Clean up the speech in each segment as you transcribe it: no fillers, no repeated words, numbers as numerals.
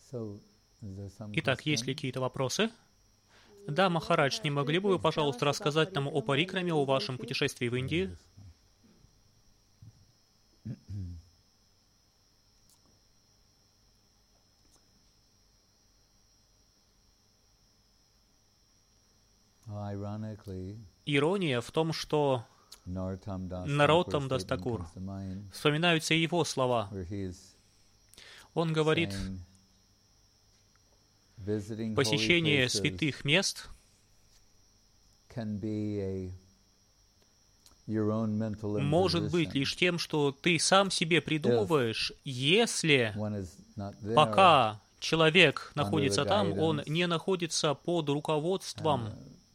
Итак, есть ли какие-то вопросы? Да, Махарадж, не могли бы вы, пожалуйста, рассказать нам о парикраме, о вашем путешествии в Индию? Ирония в том, что Нароттам Дас Такур, вспоминаются его слова. Он говорит, посещение святых мест может быть лишь тем, что ты сам себе придумываешь, если пока человек находится там, он не находится под руководством.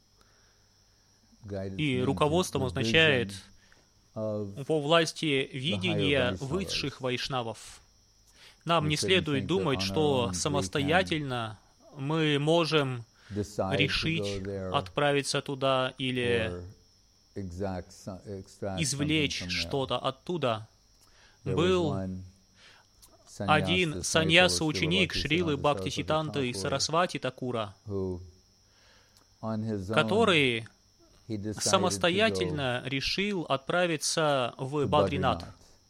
И руководством означает во власти видения высших вайшнавов. Нам не следует думать, что самостоятельно мы можем решить отправиться туда или извлечь что-то оттуда. Был один саньяса-ученик Шрилы Бхактисиддханты Сарасвати Такура, который самостоятельно решил отправиться в Бадринат.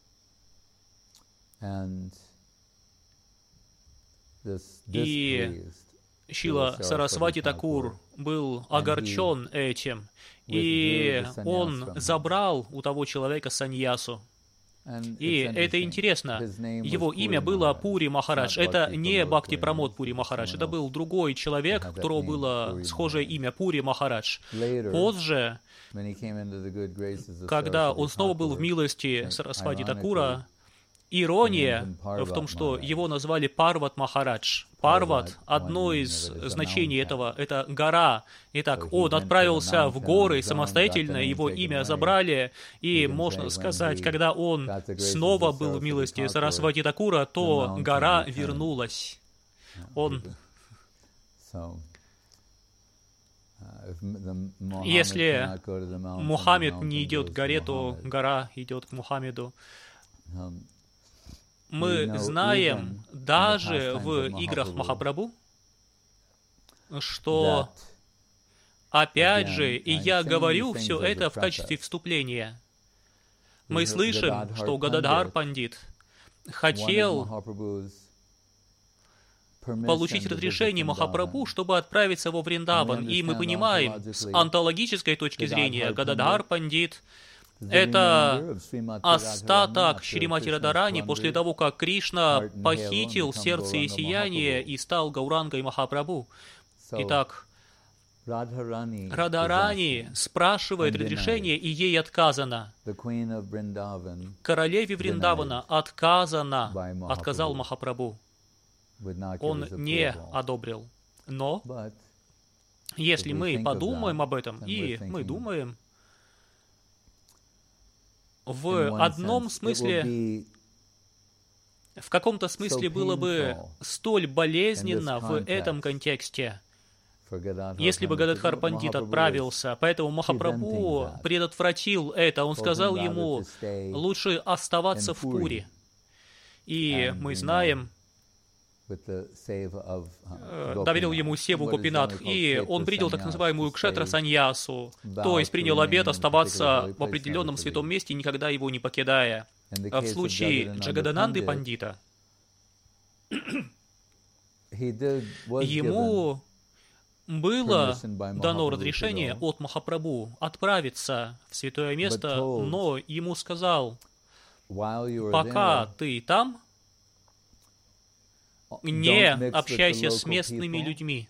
И Шрила Сарасвати Такур был огорчен этим, и он забрал у того человека саньясу. И это интересно. Его имя было Пури Махарадж. Это не Бхакти Прамод Пури Махарадж. Это был другой человек, у которого было схожее имя Пури Махарадж. Позже, когда он снова был в милости Сарасвати Такура, ирония в том, что его назвали Парват Махарадж. Парват, одно из значений этого, это гора. Итак, он отправился в горы самостоятельно, его имя забрали, и, можно сказать, когда он снова был в милости Сарасвати Такура, то гора вернулась. Если Мухаммед не идет к горе, то гора идет к Мухаммеду. Мы знаем даже в играх Махапрабху, что, опять же, и я говорю все это в качестве вступления, мы слышим, что Гададхар Пандит хотел получить разрешение Махапрабху, чтобы отправиться во Вриндаван. И мы понимаем, с онтологической точки зрения, Гададхар Пандит — это остаток Шримати Радарани после того, как Кришна похитил сердце и сияние и стал Гаурангой Махапрабху. Итак, Радхарани спрашивает разрешение, и ей отказано. Королеве Вриндавана отказал Махапрабху. Он не одобрил. Но, если мы подумаем об этом, и мы думаем, в одном смысле, в каком-то смысле было бы столь болезненно в этом контексте, если бы Гададхар Пандит отправился. Поэтому Махапрабху предотвратил это. Он сказал ему, лучше оставаться в Пури. И мы знаем, доверил ему Севу Гопинат, и он принял так называемую Кшетра Саньясу, то есть принял обет оставаться в определенном святом месте, никогда его не покидая. А в случае Джагадананды Пандита, ему было дано разрешение от Махапрабху отправиться в святое место, но ему сказал, пока ты там, не общайся с местными людьми.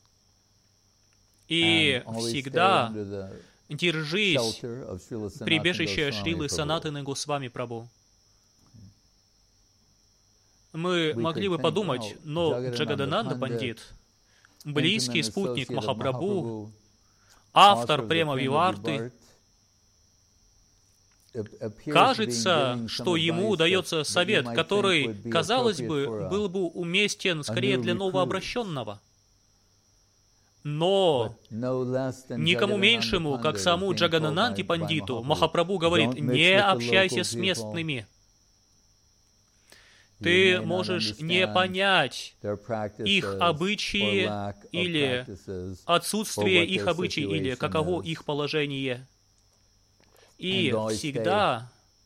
И всегда держись прибежища Шрилы Санатаны Госвами Прабху. Мы могли бы подумать, но Джагадананда Пандит, близкий спутник Махапрабху, автор Према Виварты, кажется, что ему дается совет, который, казалось бы, был бы уместен скорее для новообращенного. Но никому меньшему, как саму Джаганананде Пандиту, Махапрабху говорит, не общайся с местными. ты можешь не понять их обычаи или отсутствие их обычаев, или каково их положение. И всегда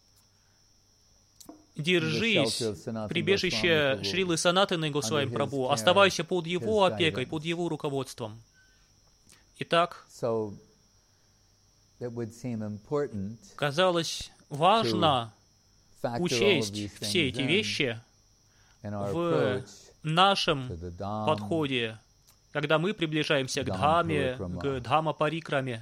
держись прибежище Шрилы Санатаны Госвами Прабху, оставайся под его опекой, под его руководством. Итак, казалось важно учесть все эти вещи в нашем подходе, когда мы приближаемся к Дхаме, к Дхама-парикраме.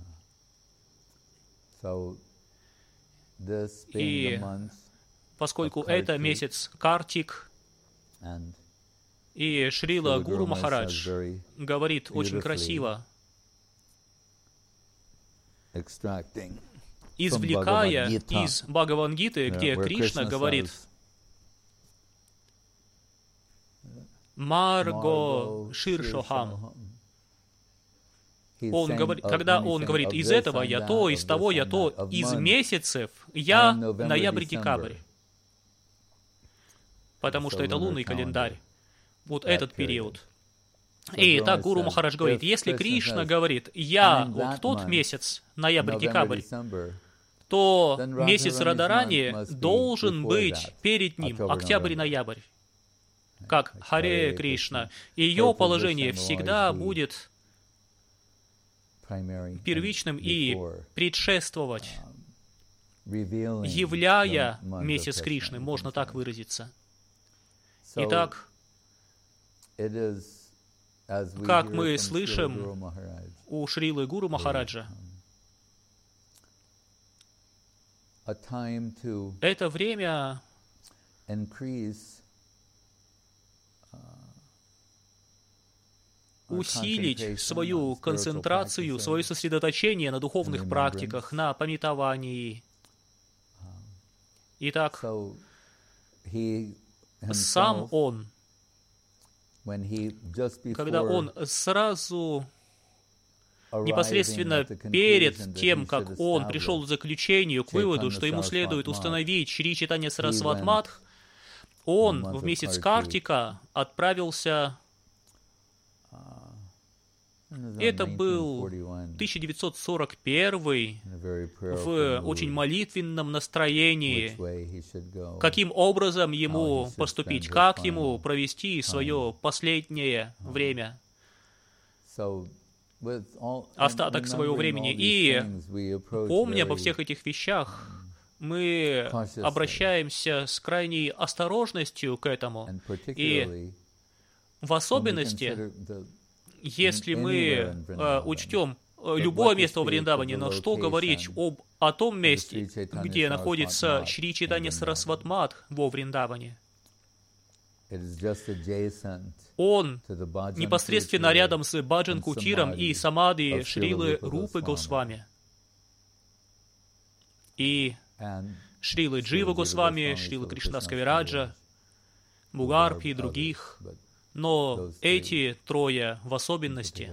И поскольку это месяц Картик, и Шрила Гуру Махарадж говорит очень красиво, извлекая из Бхагавад-гиты, где Кришна говорит: «Марго Ширшохам». Когда он говорит: «Из этого я то, из того я то, из месяцев я ноябрь-декабрь», потому что это лунный календарь, вот этот период. И так Гуру Махарадж говорит, если Кришна говорит: «Я вот тот месяц, ноябрь-декабрь», то месяц Радарани должен быть перед ним, октябрь-ноябрь, как Харе Кришна. Ее положение всегда будет первичным и предшествовать, являя месяц Кришны, можно так выразиться. Итак, как мы слышим у Шрилы Гуру Махараджа, это время усилить свою концентрацию, свое сосредоточение на духовных практиках, на памятовании. Итак, сам он, когда он сразу, непосредственно перед тем, как он пришел к заключению, к выводу, что ему следует установить Шри Чайтанья Сарасват Мадх, он в месяц Картика отправился. Это был 1941 в очень молитвенном настроении. Каким образом ему поступить, как ему провести свое последнее время, остаток своего времени. И помня обо всех этих вещах, мы обращаемся с крайней осторожностью к этому. И в особенности, если мы учтем любое место во Вриндаване, но что говорить о том месте, где находится Шри Чайтанья Сарасват Мадх во Вриндаване? Он непосредственно рядом с Баджан Кутиром и Самадhi Шрилы Рупы Госвами. И Шрилы Джива Госвами, Шрилы Кришнадас Кавираджа, Мугарбхи и других. Но эти трое в особенности.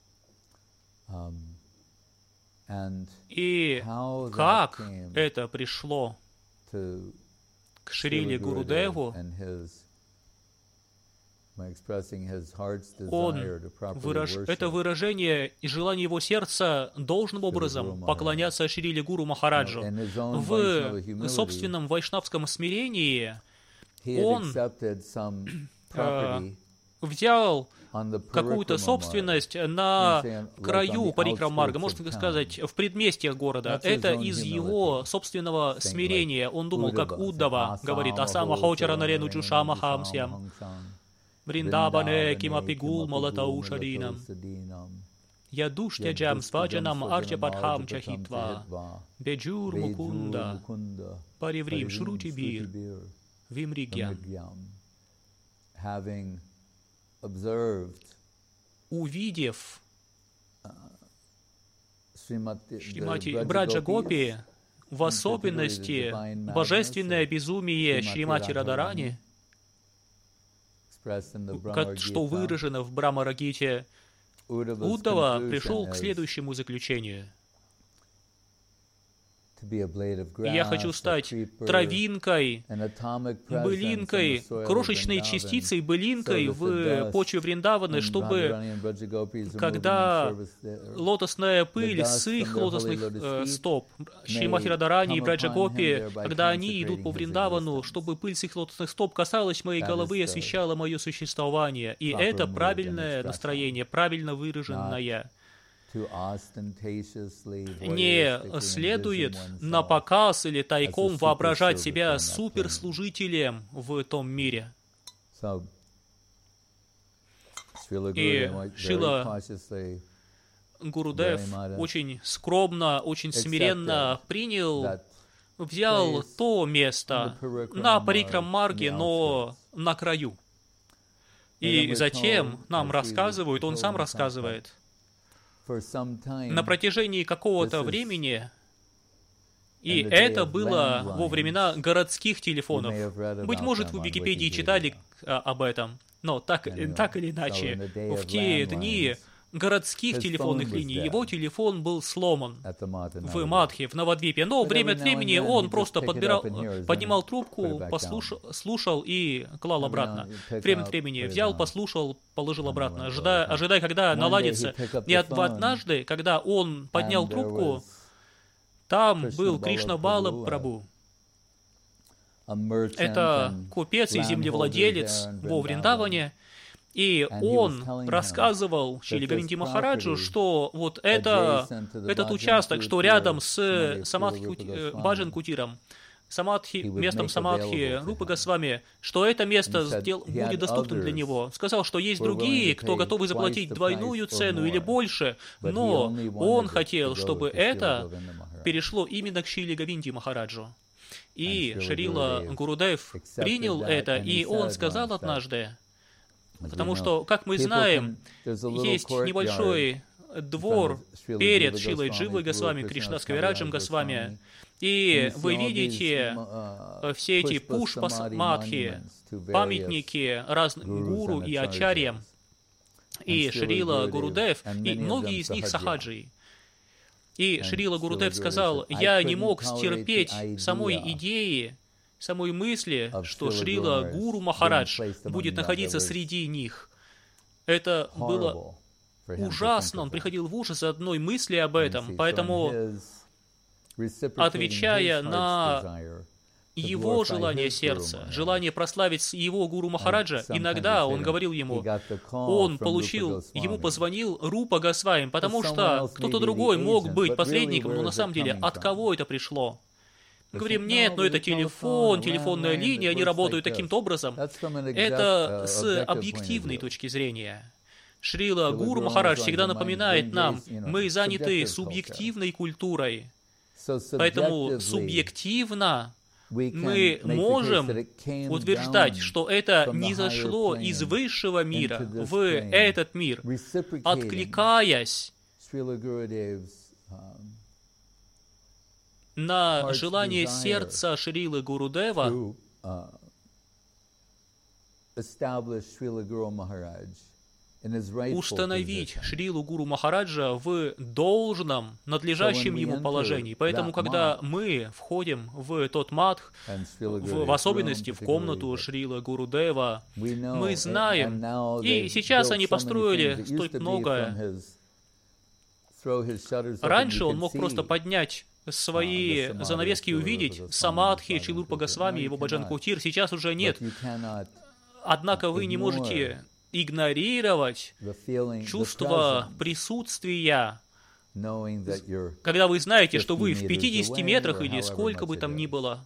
И как это пришло к Шриле Гурудеву, это выражение и желание его сердца должным образом поклоняться Шриле Гуру Махараджу. В собственном вайшнавском смирении он взял какую-то собственность на краю Парикрам-марга, можно сказать, в предместьях города. Это из его собственного смирения. Он думал, как Уддава говорит: «Асама хаучара нарену джушама хамсям, вриндабане кимапи гул малатау шаринам, ядуштяджам сваджанам арчападхам чахитва, беджур мукунда, париврим шрутибир, вимригьям». Увидев Шримати Браджа Гопи, в особенности божественное безумие Шримати Радарани, что выражено в Брахма-рагите, Уддава пришел к следующему заключению. Я хочу стать травинкой, былинкой, крошечной частицей, былинкой в почве Вриндаваны, чтобы, когда лотосная пыль с их лотосных стоп, Шримати Радарани и Браджа Гопи, когда они идут по Вриндавану, чтобы пыль с их лотосных стоп касалась моей головы и освещала мое существование. И это правильное настроение, правильно выраженное. Не следует на показ или тайком воображать себя суперслужителем в том мире. И Шрила Гурудев очень скромно, очень смиренно взял то место на Парикрам-марге, но на краю. И затем нам рассказывают, он сам рассказывает, на протяжении какого-то времени, и это было во времена городских телефонов. Быть может, в Википедии читали об этом, но так или иначе, в те дни городских телефонных линий его телефон был сломан в Мадхе, в Навадвипе. Но время от времени он просто поднимал трубку, слушал и клал обратно. Время от времени взял, послушал, положил обратно, ожидая, когда наладится. И однажды, когда он поднял трубку, там был Кришна Бала Прабху. Это купец и землевладелец во Вриндаване. И он рассказывал Шриле Говинде Махараджу, что вот этот участок, что рядом с Баджан Кутиром, местом Самадхи Рупы Госвами, что это место будет доступным для него. Сказал, что есть другие, кто готовы заплатить двойную цену или больше, но он хотел, чтобы это перешло именно к Шриле Говинде Махараджу. И Шрила Гурудев принял это, и он сказал однажды, потому что, как мы знаем, есть небольшой двор перед Шрилой Дживой Госвами, Кришнадас Кавираджем Госвами, и вы видите все эти пушпа-мадхи, памятники разным гуру и ачарьям, и Шрила Гурудев, и многие из них сахаджи. И Шрила Гурудев сказал, я не мог стерпеть самой идеи, самой мысли, что Шрила Гуру Махарадж будет находиться среди них. Это было ужасно, он приходил в ужас от одной мысли об этом, поэтому, отвечая на его желание сердца, желание прославить его Гуру Махараджа, иногда он говорил ему, ему позвонил Рупа Госвами, потому что кто-то другой мог быть посредником, но на самом деле от кого это пришло? Говорим, нет, но это телефонная линия, они работают таким-то образом. Это с объективной точки зрения. Шрила Гуру Махарадж всегда напоминает нам, мы заняты субъективной культурой. Поэтому субъективно мы можем утверждать, что это не зашло из высшего мира в этот мир, откликаясь на желание сердца Шрилы Гурудева установить Шрилу Гуру Махараджа в должном, надлежащем ему положении. Поэтому, когда мы входим в тот мадх, в особенности в комнату Шрилы Гурудева, мы знаем, и сейчас они построили столько много. Раньше он мог просто поднять свои занавески и увидеть Самадхи, Шрилы Рупа Госвами, его Баджан Кутир, сейчас уже нет. Однако вы не можете игнорировать чувство присутствия, когда вы знаете, что вы в 50 метрах или сколько бы там ни было.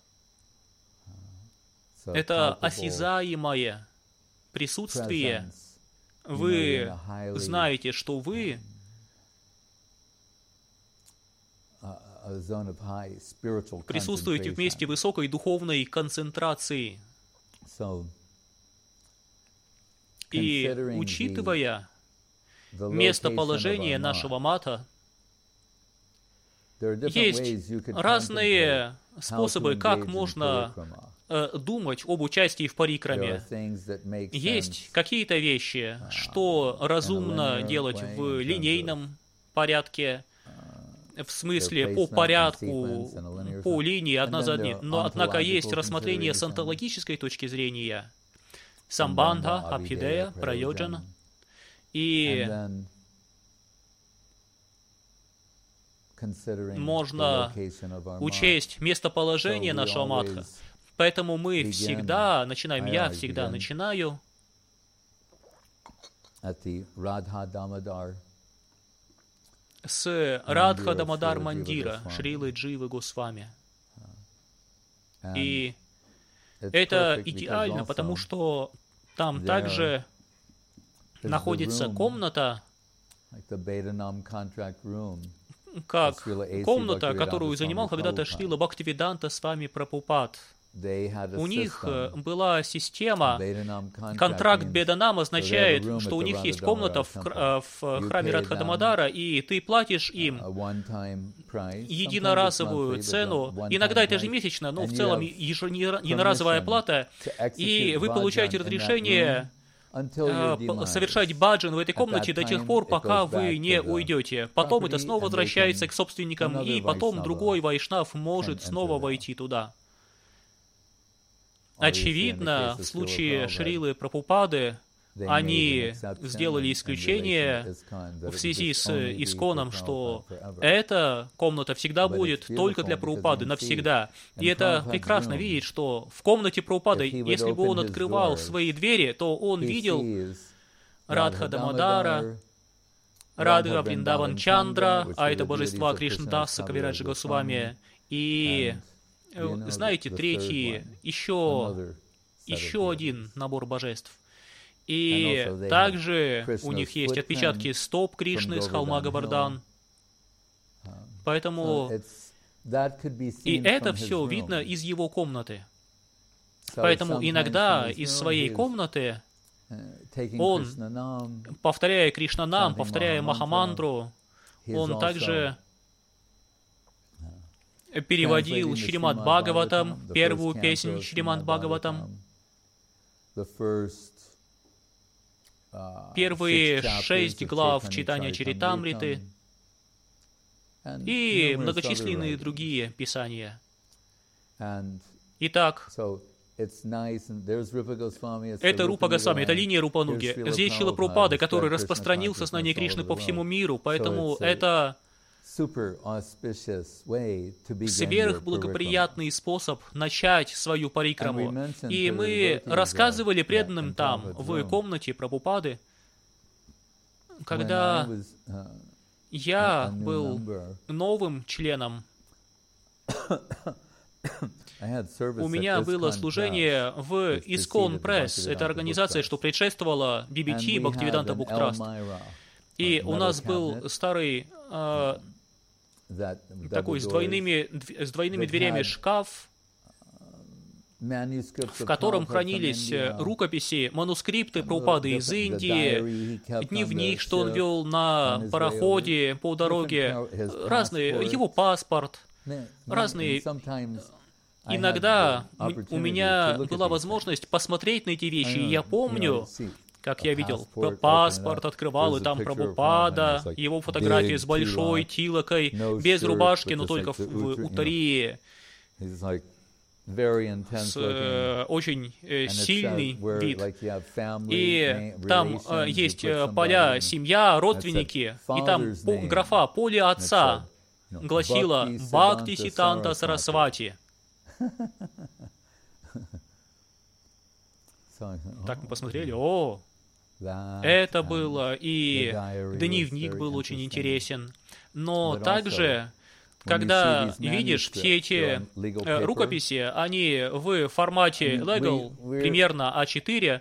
Это осязаемое присутствие. Вы знаете, что вы присутствуете в месте высокой духовной концентрации. И учитывая местоположение нашего мата, есть разные способы, как можно думать об участии в парикраме. Есть какие-то вещи, что разумно делать в линейном порядке, в смысле по порядку, по линии одна за одной, но однако есть рассмотрение с онтологической точки зрения, самбандха, абхидея, прайоджана, и можно учесть местоположение нашего мадха. Поэтому мы всегда начинаем, я всегда начинаю с Радха Дамодар Мандира, Шрилы Дживы Госвами. И это идеально, потому что там также находится комната, как комната, которую занимал когда-то Шрила Бхактивиданта с вами Прабхупад. У них была система, контракт Беданам означает, что у них есть комната в храме Радха Дамодара, и ты платишь им единоразовую цену, иногда это ежемесячно, но в целом единоразовая плата, и вы получаете разрешение совершать баджан в этой комнате до тех пор, пока вы не уйдете. Потом это снова возвращается к собственникам, и потом другой вайшнав может снова войти туда. Очевидно, в случае Шрилы Прабхупады, они сделали исключение в связи с Исконом, что эта комната всегда будет только для Прабхупады, навсегда. И это прекрасно видеть, что в комнате Прабхупады, если бы он открывал свои двери, то он видел Радха Дамодара, Радха Вриндаван Чандра, а это божества Кришнадаса, Кавираджа Госвами, и, знаете, третий, еще один набор божеств. И также у них есть отпечатки стоп Кришны с холма Говардан. Поэтому и это все видно из его комнаты. Поэтому иногда из своей комнаты он, повторяя Кришнанам, повторяя Махамантру, он также переводил Шримад Бхагаватам, первую песню Шримад Бхагаватам, первые 6 глав читания Чаритамриты и многочисленные другие писания. Итак, это Рупа Госвами, это линия Рупануги. Здесь Шрила Прабхупада, который распространил сознание Кришны по всему миру, поэтому это сверхблагоприятный способ начать свою парикраму. И мы рассказывали преданным там, в комнате Прабхупады, когда я был новым членом, у меня было служение в Искон Пресс. Это организация, что предшествовала BBT, Bhaktivedanta Book Trust. И у нас был старый такой с двойными дверями шкаф, в котором хранились рукописи, манускрипты Прабхупады из Индии, дневник, что он вел на пароходе по дороге, разные, его паспорт, разные. Иногда у меня была возможность посмотреть на эти вещи, и я помню, как я видел, паспорт открывал, и там Прабхупада, его фотография с большой тилокой, без рубашки, но только в утарии, с очень сильный вид. И там есть поля семья, родственники, и там графа «Поле отца» гласила «Бхакти Ситанта Сарасвати». Так мы посмотрели, это было, и дневник был очень интересен. Но также, когда видишь все эти рукописи, они в формате legal, примерно А4,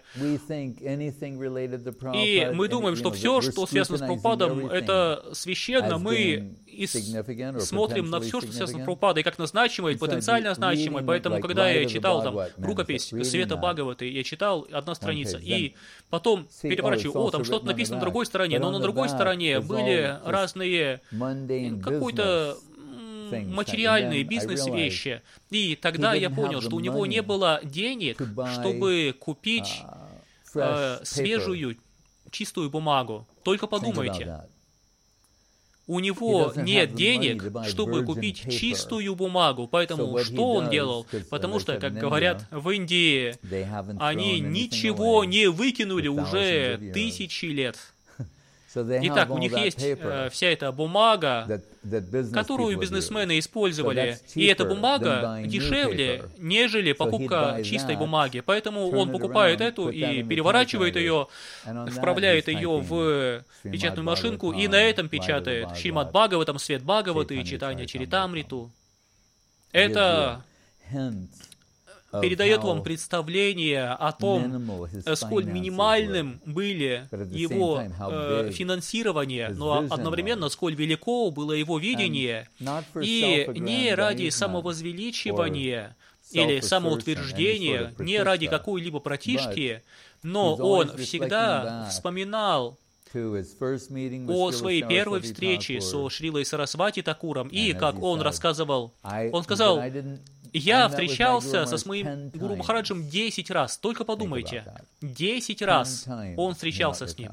и мы думаем, что все, что связано с Прабхупадом, это священно, мы смотрим на все, что связано с Прабхупадой, как на значимое, потенциально значимое, поэтому, когда я читал там рукопись Света Бхагаваты, я читал одна страница, и потом переворачиваю, там что-то написано на другой стороне, но на другой стороне были разные, какой-то материальные бизнес-вещи. И тогда я понял, что у него не было денег, чтобы купить свежую, чистую бумагу. Только подумайте. у него нет денег, чтобы купить чистую бумагу. Поэтому что он делал? Потому что, как говорят в Индии, они ничего не выкинули уже тысячи лет. Итак, у них есть вся эта бумага, которую бизнесмены использовали, и эта бумага дешевле, нежели покупка чистой бумаги. Поэтому он покупает эту и переворачивает ее, вправляет ее в печатную машинку и на этом печатает Шримад Бхагаватам, Свет Бхагаваты и Читание Чаритамриту. Это передает вам представление о том, сколь минимальным были его финансирование, но одновременно сколь велико было его видение, и не ради самовозвеличивания или самоутверждения, не ради какой-либо протишки, но он всегда вспоминал о своей первой встрече со Шрилой Сарасвати Такуром, и, как он рассказывал, он сказал: «Я встречался со своим Гуру Махараджем 10 раз». Только подумайте, 10 раз он встречался с ним.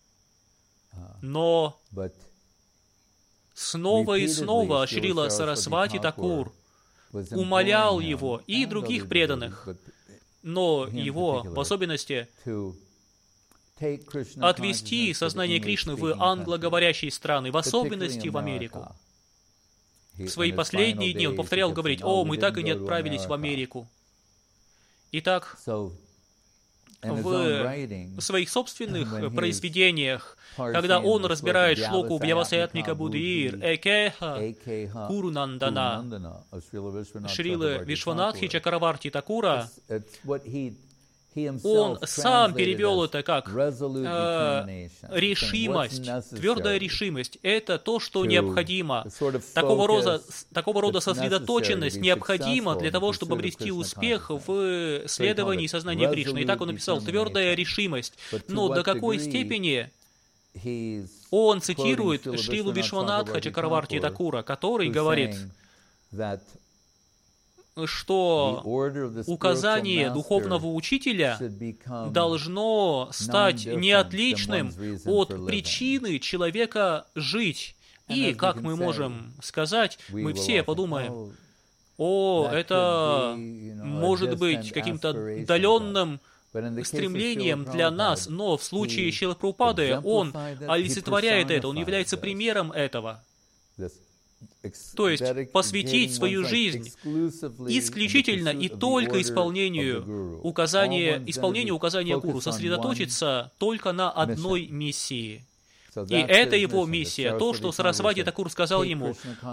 Но снова и снова Шрила Сарасвати Такур умолял его и других преданных, но его в особенности отвести сознание Кришны в англоговорящие страны, в особенности в Америку. В свои последние дни он повторял говорить: «О, мы так и не отправились в Америку». Итак, в своих собственных произведениях, когда он разбирает шлоку Вьявасаятмика Будхир Экеха Курунандана Шрилы Вишванатхи Чакраварти Такура, он сам перевел это как решимость, твердая решимость. Это то, что необходимо. Такого рода сосредоточенность необходима для того, чтобы обрести успех в следовании сознания Кришны. И так он написал: твердая решимость. Но до какой степени он цитирует Шрилу Вишванатха Чакраварти Такура, который говорит, что указание духовного учителя должно стать неотличным от причины человека жить. И, как мы можем сказать, мы все подумаем: «О, это может быть каким-то отдаленным стремлением для нас», но в случае Шрилы Прабхупады он олицетворяет это, он является примером этого. То есть посвятить свою жизнь исключительно и только исполнению указания Гуру, сосредоточиться только на одной миссии. И это его миссия, то, что Сарасвати Такур сказал ему: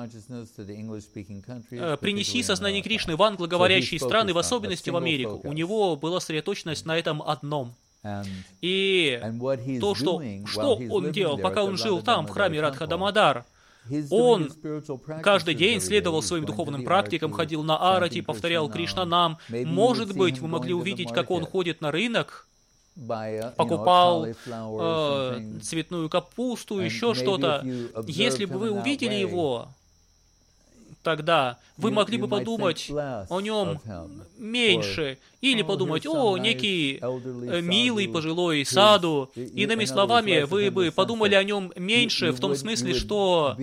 «Принеси сознание Кришны в англоговорящие страны, в особенности в Америку». У него была сосредоточенность на этом одном. И то, что он делал, пока он жил там, в храме Радха Дамодар, он каждый день следовал своим духовным практикам, ходил на арати, повторял Кришнанам. Может быть, вы могли увидеть, как он ходит на рынок, покупал цветную капусту, еще что-то. Если бы вы увидели его, тогда вы могли бы подумать о нем меньше, или подумать: «О, некий милый пожилой саду». Иными словами, вы бы подумали о нем меньше, в том смысле, что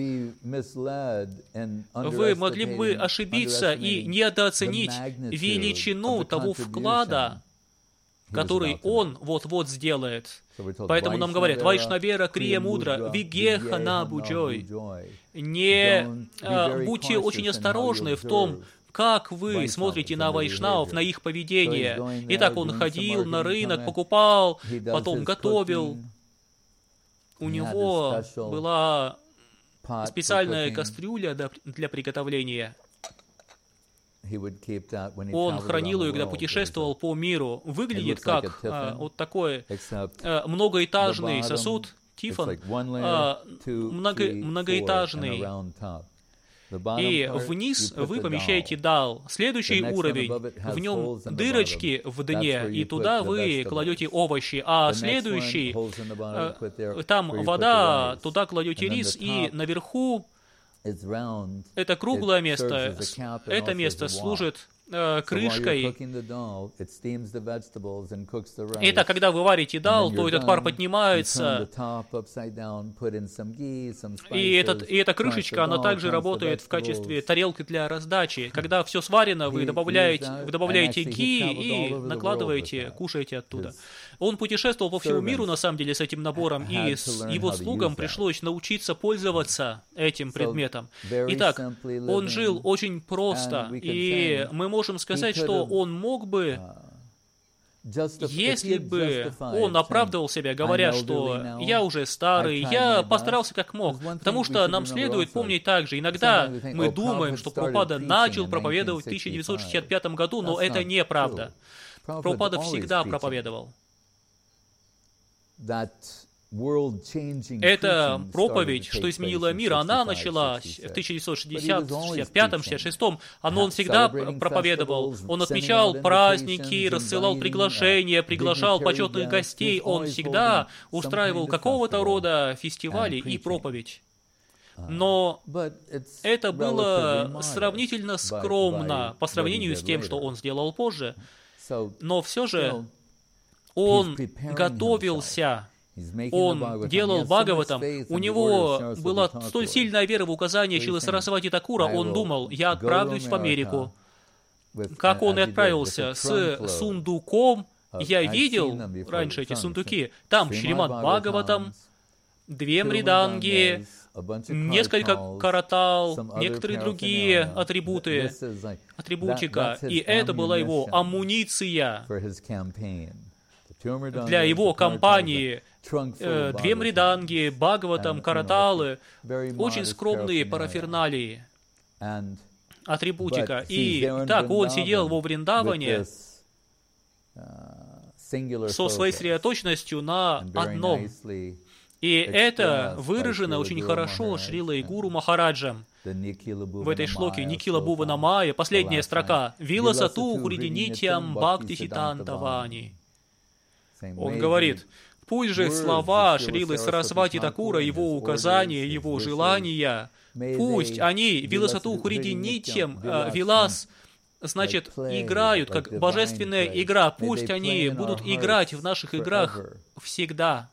вы могли бы ошибиться и недооценить величину того вклада, который он вот-вот сделает. Поэтому нам говорят: «Вайшнавера крия мудра, вигеха на буджой». Будьте очень осторожны в том, как вы смотрите на вайшнавов, на их поведение. Итак, он ходил на рынок, покупал, потом готовил. У него была специальная кастрюля для приготовления. Он хранил ее, когда путешествовал по миру. Выглядит как вот такой многоэтажный сосуд, тифон, многоэтажный. И вниз вы помещаете дал. Следующий уровень, в нем дырочки в дне, и туда вы кладете овощи. А следующий, там вода, туда кладете рис, и наверху Это круглое место. Это место служит крышкой. Это когда вы варите дал, то этот пар поднимается, и эта крышечка, она также работает в качестве тарелки для раздачи. Когда все сварено, вы добавляете ги и накладываете, кушаете оттуда. Он путешествовал по всему миру, на самом деле, с этим набором, и его слугам пришлось научиться пользоваться этим предметом. Итак, он жил очень просто, и мы можем сказать, что он мог бы, если бы он оправдывал себя, говоря, что «я уже старый, я постарался как мог», потому что нам следует помнить также, иногда мы думаем, что Прабхупада начал проповедовать в 1965 году, но это неправда. Прабхупада всегда проповедовал. Эта проповедь, что изменила мир, она началась в 1965-66, но он всегда проповедовал. Он отмечал праздники, рассылал приглашал почетных гостей. Он всегда устраивал какого-то рода фестивали и проповедь. Но это было сравнительно скромно по сравнению с тем, что он сделал позже. Но все же он готовился. Он делал Бхагаватам, у него была столь сильная вера в указания Шрилы Сарасвати Такура, он думал, я отправлюсь в Америку. Как он и отправился с сундуком, я видел раньше эти сундуки, там Шримад Бхагаватам, 2 мриданги, несколько каратал, некоторые другие атрибутика, и это была его амуниция для его кампании. 2 мриданги, Бхагаватам, караталы, очень скромные параферналии, атрибутика. И так он сидел во Вриндаване со своей сосредоточенностью на одном. И это выражено очень хорошо Шрилой Гуру Махараджем в этой шлоке Никила Бхувана Майя, последняя строка «Виласату хуридинитьям бхакти ситантавани». Он говорит, пусть же слова Шрилы Сарасвати Такура, его указания, его желания, пусть они виласату хуридинитьям, вилас, значит, играют, как божественная игра, пусть они будут играть в наших играх всегда.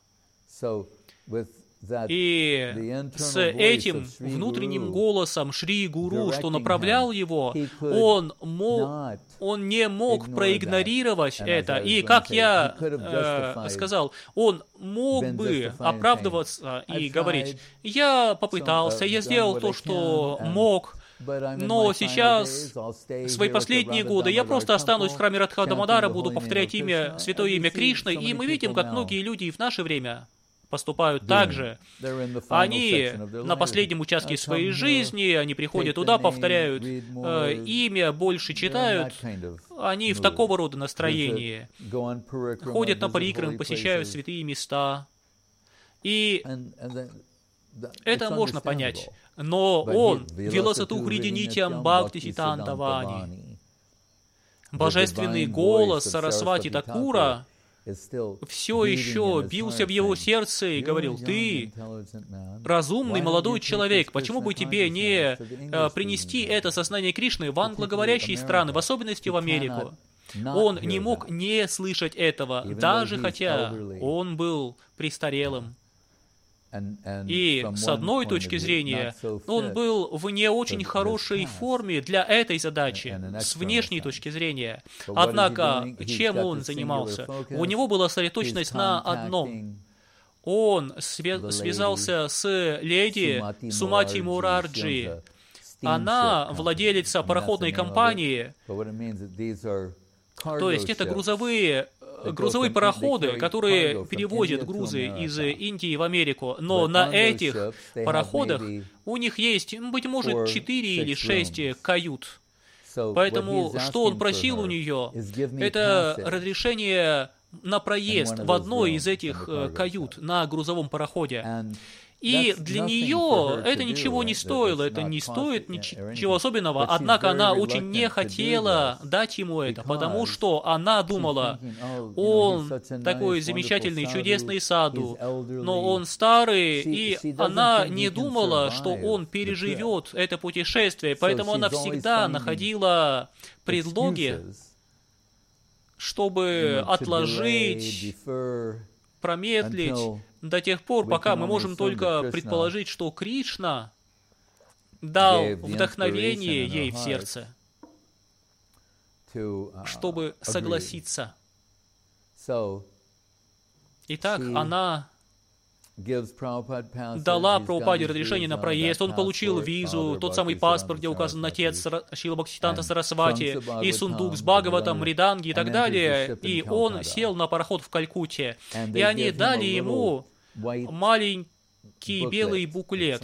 И с этим внутренним голосом Шри Гуру, что направлял его, он не мог проигнорировать это. И, как я сказал, он мог бы оправдываться и говорить, я попытался, я сделал то, что мог, но сейчас, свои последние годы, я просто останусь в храме Радха Дамодара, буду повторять святое имя Кришны, и мы видим, как многие люди и в наше время поступают так же. Они на последнем участке своей жизни, они приходят туда, повторяют имя, больше читают. Они в такого рода настроении. Ходят на парикрамы, посещают святые места. И это можно понять. Но он, Виласату хридинитьям бхакти ситантавани, божественный голос Сарасвати Такура, все еще бился в его сердце и говорил, ты разумный молодой человек, почему бы тебе не принести это сознание Кришны в англоговорящие страны, в особенности в Америку? Он не мог не слышать этого, даже хотя он был престарелым. И с одной точки зрения, он был в не очень хорошей форме для этой задачи, с внешней точки зрения. Однако, чем он занимался? У него была сосредоточенность на одном. Он связался с леди Сумати Мурарджи. Она владелица пароходной компании, то есть это грузовые пароходы, которые перевозят грузы из Индии в Америку, но на этих пароходах у них есть, быть может, 4 или 6 кают. Поэтому, что он просил у нее, это разрешение на проезд в одной из этих кают на грузовом пароходе. И для нее это ничего не стоило, это не стоит ничего особенного, однако она очень не хотела дать ему это, потому что она думала, он такой замечательный, чудесный саду, но он старый, и она не думала, что он переживет это путешествие, поэтому она всегда находила предлоги, чтобы отложить, промедлить до тех пор, пока мы можем только предположить, что Кришна дал вдохновение ей в сердце, чтобы согласиться. Итак, она дала Прабхупаде разрешение на проезд, он получил визу, тот самый паспорт, где указан отец Шрила Бхактисиданта Сарасвати, и сундук с Бхагаватом, Мриданги и так далее, и он сел на пароход в Калькутте, и они дали ему маленький белый буклет.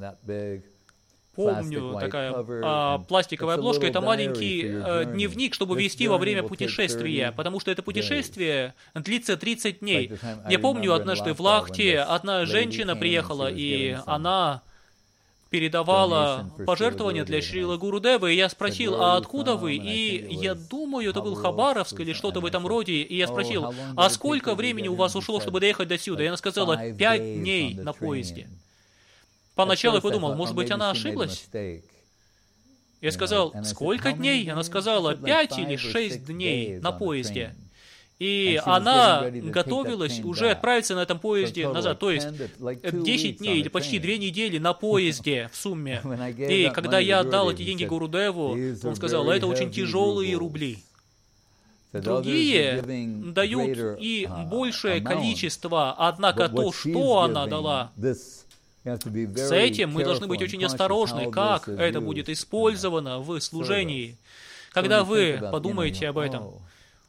Помню, такая пластиковая обложка, это маленький дневник, чтобы вести во время путешествия, потому что это путешествие длится 30 дней. Я помню, однажды в Лахте одна женщина приехала, и она передавала пожертвования для Шрилы Гурудева, и я спросил, а откуда вы? И я думаю, это был Хабаровск или что-то в этом роде, и я спросил, а сколько времени у вас ушло, чтобы доехать до сюда? И она сказала, 5 дней на поезде. Поначалу я подумал, может быть, она ошиблась? Я сказал, сколько дней? Она сказала, 5 или 6 дней на поезде. И она готовилась уже отправиться на этом поезде назад, то есть 10 дней или почти 2 недели на поезде в сумме. И когда я отдал эти деньги Гурудеву, он сказал, это очень тяжелые рубли. Другие дают и большее количество, однако то, что она дала, с этим мы должны быть очень осторожны, как это будет использовано в служении. Когда вы подумаете об этом,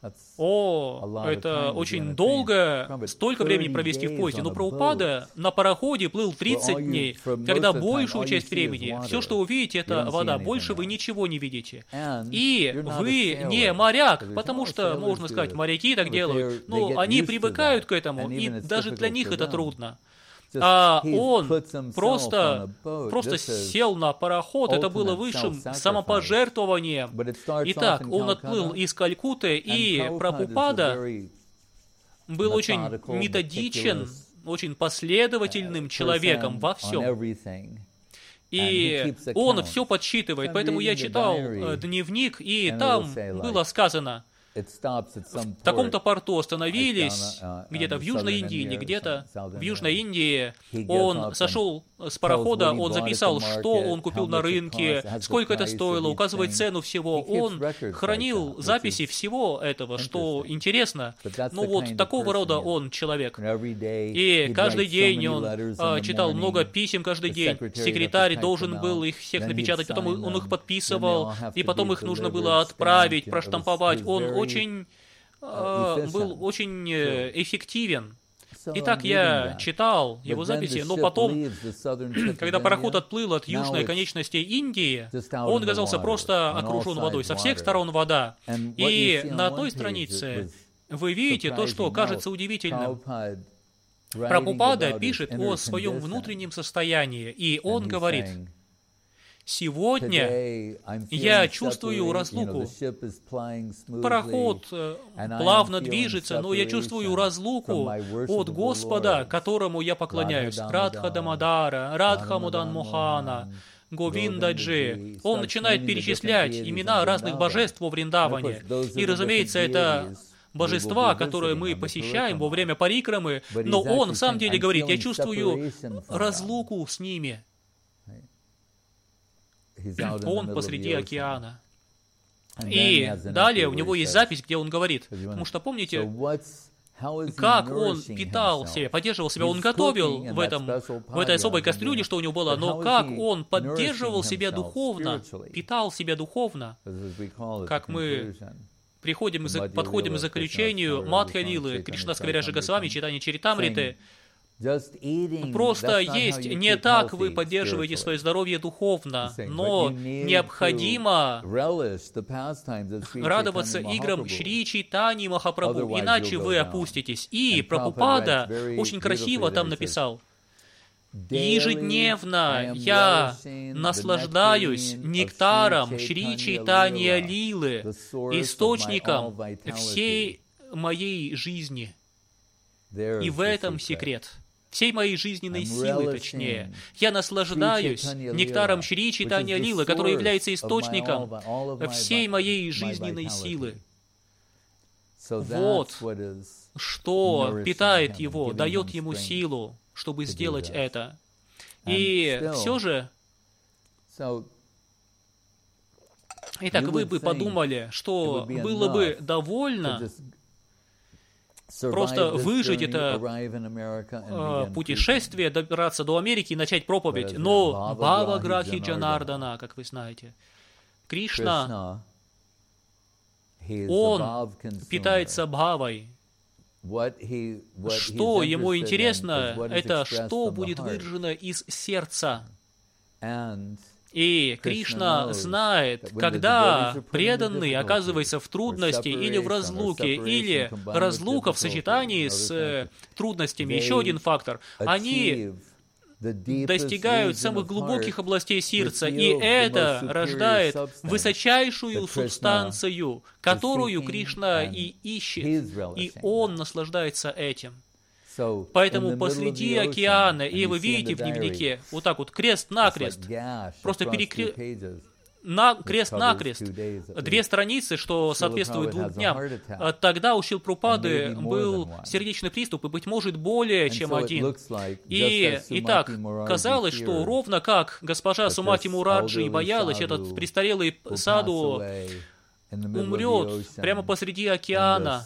это очень долго, столько времени провести в поезде. Но Прабхупада на пароходе плыл 30 дней, когда большую часть времени все, что увидите, это вода. Больше вы ничего не видите. И вы не моряк, потому что, можно сказать, моряки так делают, но они привыкают к этому, и даже для них это трудно. А он просто сел на пароход, это было высшим самопожертвованием. Итак, он отплыл из Калькутты, и Прабхупада был очень методичен, очень последовательным человеком во всем. И он все подсчитывает, поэтому я читал дневник, и там было сказано, в таком-то порту остановились, где-то в Южной Индии или где-то в Южной Индии. Он сошел с парохода, он записал, что он купил на рынке, сколько это стоило, указывает цену всего. Он хранил записи всего этого, что интересно. Ну вот такого рода он человек. И каждый день он читал много писем каждый день. Секретарь должен был их всех напечатать, потом он их подписывал, и потом их нужно было отправить, проштамповать. Он был очень эффективен. Итак, я читал его записи, но потом, когда пароход отплыл от южной конечности Индии, он оказался просто окружен водой, со всех сторон вода. И на одной странице вы видите то, что кажется удивительным. Прабхупада пишет о своем внутреннем состоянии, и он говорит, «Сегодня я чувствую разлуку. Пароход плавно движется, но я чувствую разлуку от Господа, которому я поклоняюсь. Радха Дамадара, Радха Мудан Мохана, Говиндаджи». Он начинает перечислять имена разных божеств во Вриндаване. И, разумеется, это божества, которые мы посещаем во время парикрамы, но он в самом деле говорит, я чувствую разлуку с ними. Он посреди океана. И далее у него есть запись, где он говорит, потому что помните, как он питал себя, поддерживал себя, он готовил в этой особой кастрюле, что у него было, но как он поддерживал себя духовно, питал себя духовно, как мы подходим к заключению Мадхя Лилы, Кришна Скавиряджа Госвами, читание Чаритамриты. Просто есть не так вы поддерживаете свое здоровье духовно, но необходимо радоваться играм Шри Чайтаньи Махапрабху, иначе вы опуститесь. И Прабхупада очень красиво там написал: «Ежедневно я наслаждаюсь нектаром Шри Чайтанья Лилы, источником всей моей жизни». И в этом секрет. Всей моей жизненной силы, точнее. Я наслаждаюсь нектаром Шри Чайтанья Лилы, который является источником всей моей жизненной силы. Вот что питает его, дает ему силу, чтобы сделать это. И все же, итак, вы бы подумали, что было бы довольно просто выжить это путешествие, добираться до Америки и начать проповедь. Но Бхава Грахи Джанардана, как вы знаете, Кришна, он питается бхавой. Что ему интересно, это что будет выражено из сердца. И Кришна знает, когда преданный оказывается в трудности или в разлуке, или разлука в сочетании с трудностями, еще один фактор, они достигают самых глубоких областей сердца, и это рождает высочайшую субстанцию, которую Кришна и ищет, и он наслаждается этим. Поэтому посреди океана, и вы видите в дневнике, вот так вот, крест-накрест, просто крест-накрест, 2 страницы, что соответствует 2 дням. Тогда у Шрилы Прабхупады был сердечный приступ, и, быть может, более чем один. И, итак, казалось, что ровно как госпожа Сумати Мураджи боялась, этот престарелый саду умрет прямо посреди океана,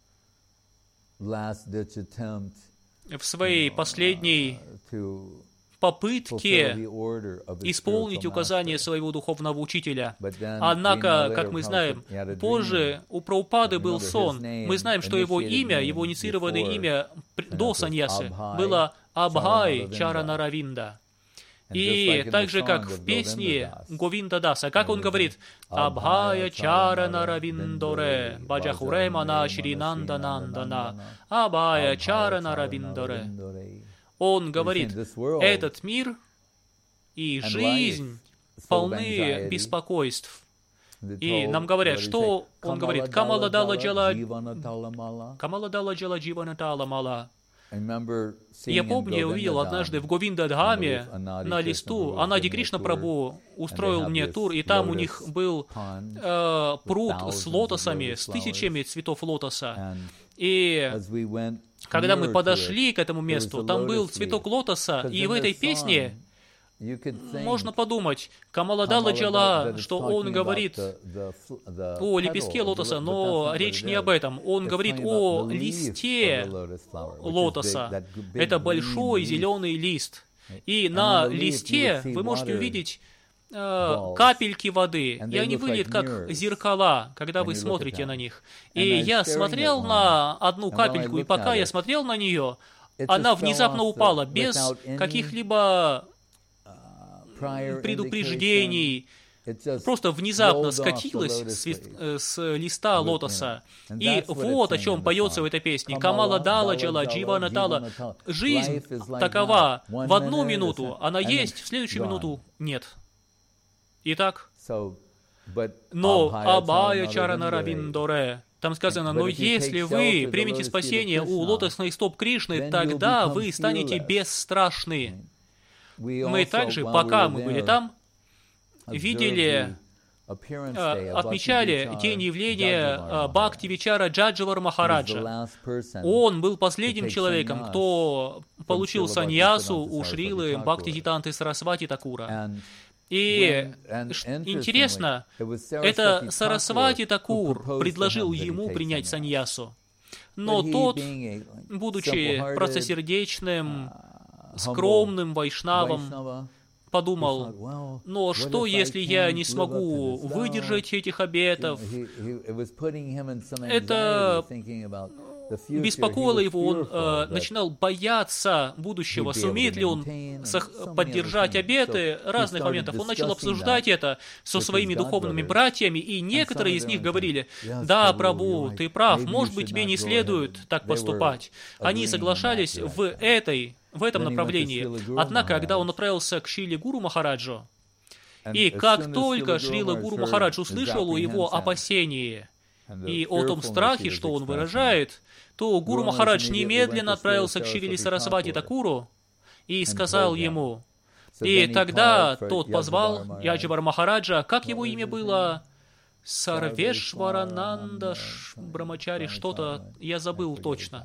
в своей последней попытке исполнить указания своего духовного учителя. Однако, как мы знаем, позже у Прабхупады был сон. Мы знаем, что его имя, его инициированное имя до саньясы было Абхай Чаранаравинда. И так же, как в песне Говинда Даса, как он говорит, «Абхая чарана равиндоре, баджахуре мана шринанда нандана, абхая чарана равиндоре». Он говорит, этот мир и жизнь полны беспокойств. И нам говорят, что он говорит, «Камаладала джала дживана таламала». Я помню, я увидел однажды в Говинда-дхаме на листу, Анади Кришна Прабху устроил мне тур, и там у них был пруд с лотосами, с тысячами цветов лотоса. И когда мы подошли к этому месту, там был цветок лотоса, и в этой песне можно подумать, Камаладала джала, что он говорит о лепестке лотоса, но речь не об этом. Он говорит о листе лотоса. Это большой зеленый лист. И на листе вы можете увидеть капельки воды, и они выглядят как зеркала, когда вы смотрите на них. И я смотрел на одну капельку, и пока я смотрел на нее, она внезапно упала, без каких-либо предупреждений, просто внезапно скатилась с листа лотоса. И вот о чем поется в этой песне. Камаладала джала дживана тала. Жизнь такова. В одну минуту она есть, в следующую минуту нет. Итак, но Абхая чарана равиндоре. Там сказано, но если вы примете спасение у лотосных стоп Кришны, тогда вы станете бесстрашны. Мы также, пока мы были там, видели, отмечали день явления Бхактивичара Джаджавара Махараджа. Он был последним человеком, кто получил саньясу у Шрилы Бхактисиддханты Сарасвати Такура. И интересно, это Сарасвати Такур предложил ему принять саньясу. Но тот, будучи простосердечным, скромным вайшнавом, подумал, но что, если я не смогу выдержать этих обетов? Это беспокоило его, он начинал бояться будущего, сумеет ли он поддержать обеты разных моментов. Он начал обсуждать это со своими духовными братьями, и некоторые из них говорили: «Да, Прабху, ты прав, может быть, тебе не следует так поступать». Они соглашались в этом направлении. Однако, когда он отправился к Шриле Гуру Махараджу, и как только Шрила Гуру Махарадж услышал о его опасении и о том страхе, что он выражает, то Гуру Махарадж немедленно отправился к Шриле Сарасвати Такуру и сказал ему, и тогда тот позвал Ядживара Махараджа, как его имя было? Сарвешварананда Брамачари, что-то, я забыл точно.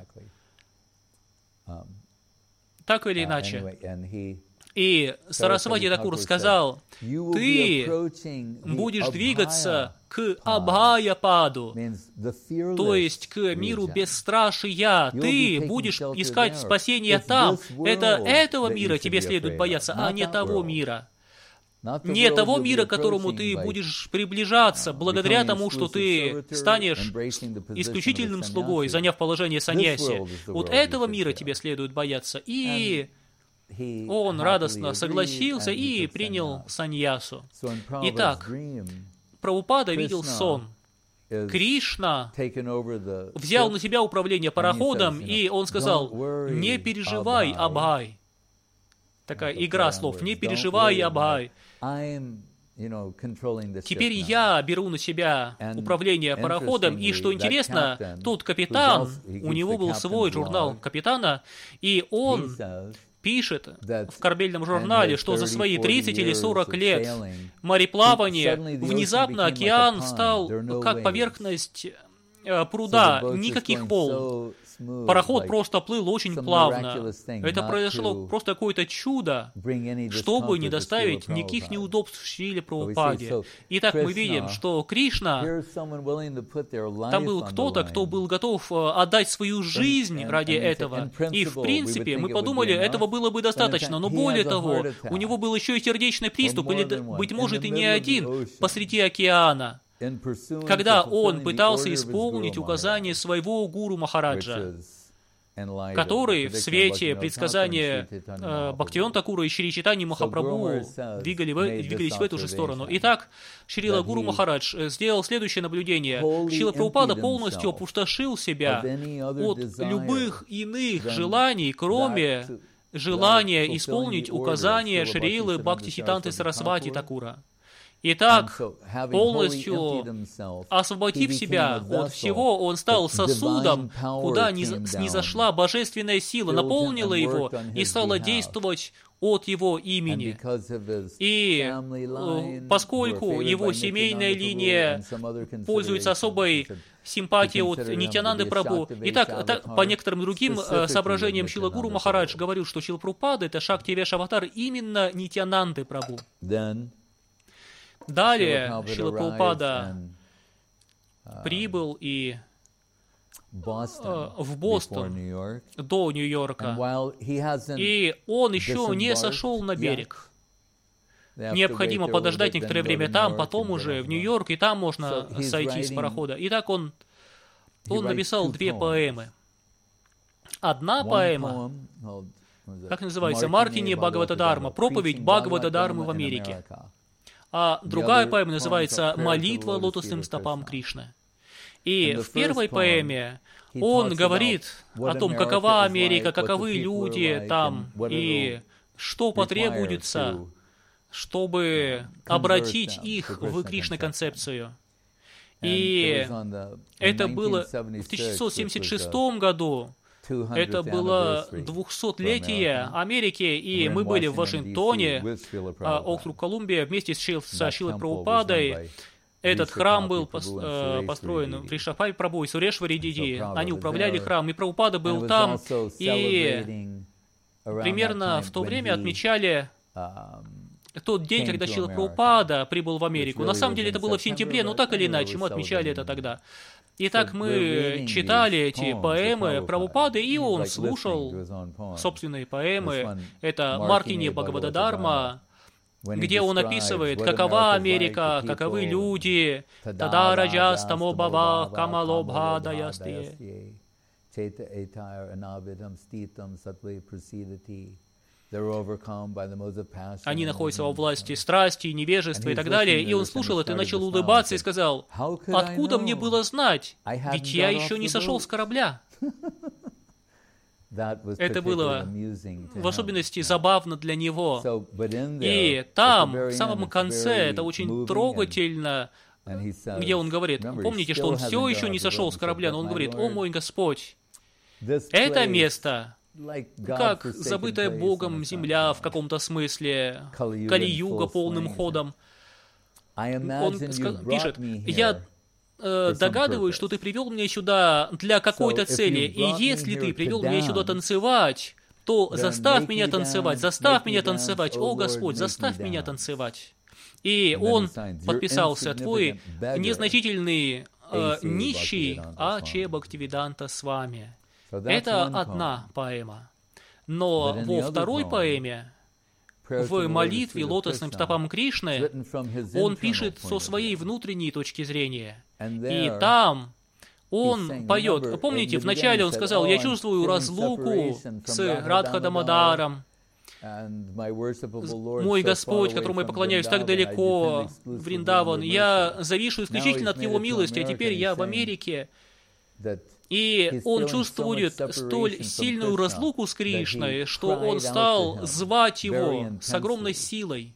Так или иначе. И Сарасвати Такур сказал: ты будешь двигаться к Абхая-паду, то есть к миру бесстрашия. Ты будешь искать спасение там. Это этого мира тебе следует бояться, а не того мира. Не того мира, к которому ты будешь приближаться, благодаря тому, что ты станешь исключительным слугой, заняв положение саньяси. Вот этого мира тебе следует бояться. И он радостно согласился и принял саньясу. Итак, Прабхупада видел сон. Кришна взял на себя управление пароходом, и он сказал: «Не переживай, Абхай». Такая игра слов. «Не переживай, Абхай». Теперь я беру на себя управление пароходом, и что интересно, тот капитан, у него был свой журнал капитана, и он пишет в корабельном журнале, что за свои 30 или 40 лет мореплавания внезапно океан стал как поверхность пруда, никаких волн. Пароход просто плыл очень плавно. Это произошло просто какое-то чудо, чтобы не доставить никаких неудобств Шриле Прабхупаде. Итак, мы видим, что Кришна, там был кто-то, кто был готов отдать свою жизнь ради этого. И, в принципе, мы подумали, этого было бы достаточно. Но более того, у него был еще и сердечный приступ, или, быть может, и не один, посреди океана, когда он пытался исполнить указания своего гуру Махараджа, который в свете предсказания Бхактивинода Такура и Шри Чайтаньи Махапрабху двигались в эту же сторону. Итак, Шрила Гуру Махарадж сделал следующее наблюдение. Шрила Прабхупада полностью опустошил себя от любых иных желаний, кроме желания исполнить указания Шрилы Бхактисиддханты Сарасвати Такура. Итак, полностью освободив себя от всего, он стал сосудом, куда снизошла божественная сила, наполнила его и стала действовать от его имени. И поскольку его семейная линия пользуется особой симпатией от Нитьянанды Прабху, итак, по некоторым другим соображениям Шрила Гуру Махарадж говорил, что Шрила Прабхупада — это Шакти-Веш-аватар именно Нитьянанды Прабху. Далее Шрила Прабхупада прибыл и в Бостон до Нью-Йорка, и он еще не сошел на берег. Необходимо подождать некоторое время там, потом уже в Нью-Йорк, и там можно сойти с парохода. Итак, он написал 2 поэмы. Одна поэма, как называется, «Мартини Бхагавата-дарма», проповедь Бхагавата-дармы в Америке. А другая поэма называется «Молитва лотосным стопам Кришны». И в первой поэме он говорит о том, какова Америка, каковы люди там, и что потребуется, чтобы обратить их в Кришна-концепцию. И это было в 1976 году. Это было 200-летие Америки, и мы были в Вашингтоне, округ Колумбия, вместе с Шрилой Прабхупадой. Этот храм был построен в Ришабхай Прабху и Сурешвари Диди. Они управляли храмом, и Прабхупада был там. И примерно в то время отмечали тот день, когда Шрила Прабхупада прибыл в Америку. На самом деле это было в сентябре, но так или иначе мы отмечали это тогда. Итак, мы читали эти поэмы Прабхупады, и он слушал собственные поэмы. Это «Мартини Бхагавата-дарма», где он описывает, какова Америка, каковы люди, «Тада раджас тамо бхава камалобха даясте». Они находятся во власти страсти, невежества и так далее. И он слушал это и начал улыбаться и сказал: «Откуда мне было знать? Ведь я еще не сошел с корабля». Это было в особенности забавно для него. И там, в самом конце, это очень трогательно, где он говорит, помните, что он все еще не сошел с корабля, но он говорит: «О мой Господь, это место, как забытая Богом земля в каком-то смысле, Кали-юга полным ходом». Он пишет: «Я догадываюсь, что ты привел меня сюда для какой-то цели, и если ты привел меня сюда танцевать, то заставь меня танцевать, о Господь, заставь меня танцевать». И он подписался: «Твой незначительный нищий А.Ч. Бхактивиданта с вами». Это одна поэма. Но во второй поэме, в молитве лотосным стопам Кришны, он пишет со своей внутренней точки зрения. И там он поет. Помните, вначале он сказал: «Я чувствую разлуку с Радха Дамодаром. Мой Господь, которому я поклоняюсь, так далеко, Вриндаван. Я завишу исключительно от Его милости, а теперь я в Америке». И он чувствует столь сильную разлуку с Кришной, что он стал звать Его с огромной силой.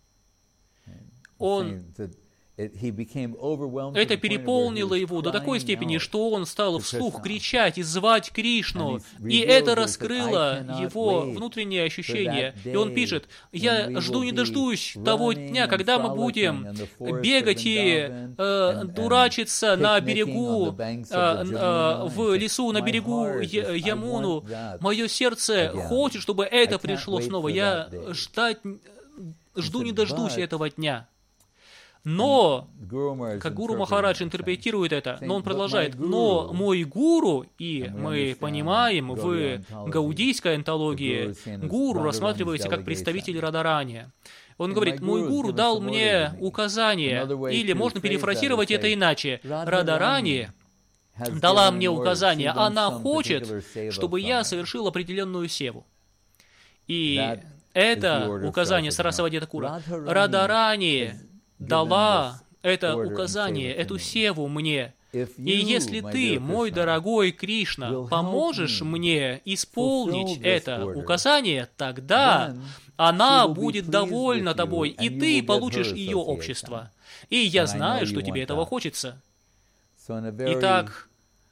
Это переполнило его до такой степени, что он стал вслух кричать и звать Кришну, и это раскрыло его внутренние ощущения. И он пишет: «Я жду не дождусь того дня, когда мы будем бегать и дурачиться на берегу, в лесу на берегу Ямуну. Мое сердце хочет, чтобы это пришло снова. Я жду не дождусь этого дня». Но, как Гуру Махарадж интерпретирует это, но он продолжает: «Но мой гуру», и мы понимаем, в гаудийской антологии гуру рассматривается как представитель Радарани. Он говорит: «Мой гуру дал мне указание», или можно перефразировать это иначе: «Радарани дала мне указание, она хочет, чтобы я совершил определенную севу». И это указание Сарасвати Такура. Радарани дала это указание, эту севу мне. И если ты, мой дорогой Кришна, поможешь мне исполнить это указание, тогда она будет довольна тобой, и ты получишь ее общество. И я знаю, что тебе этого хочется». Итак,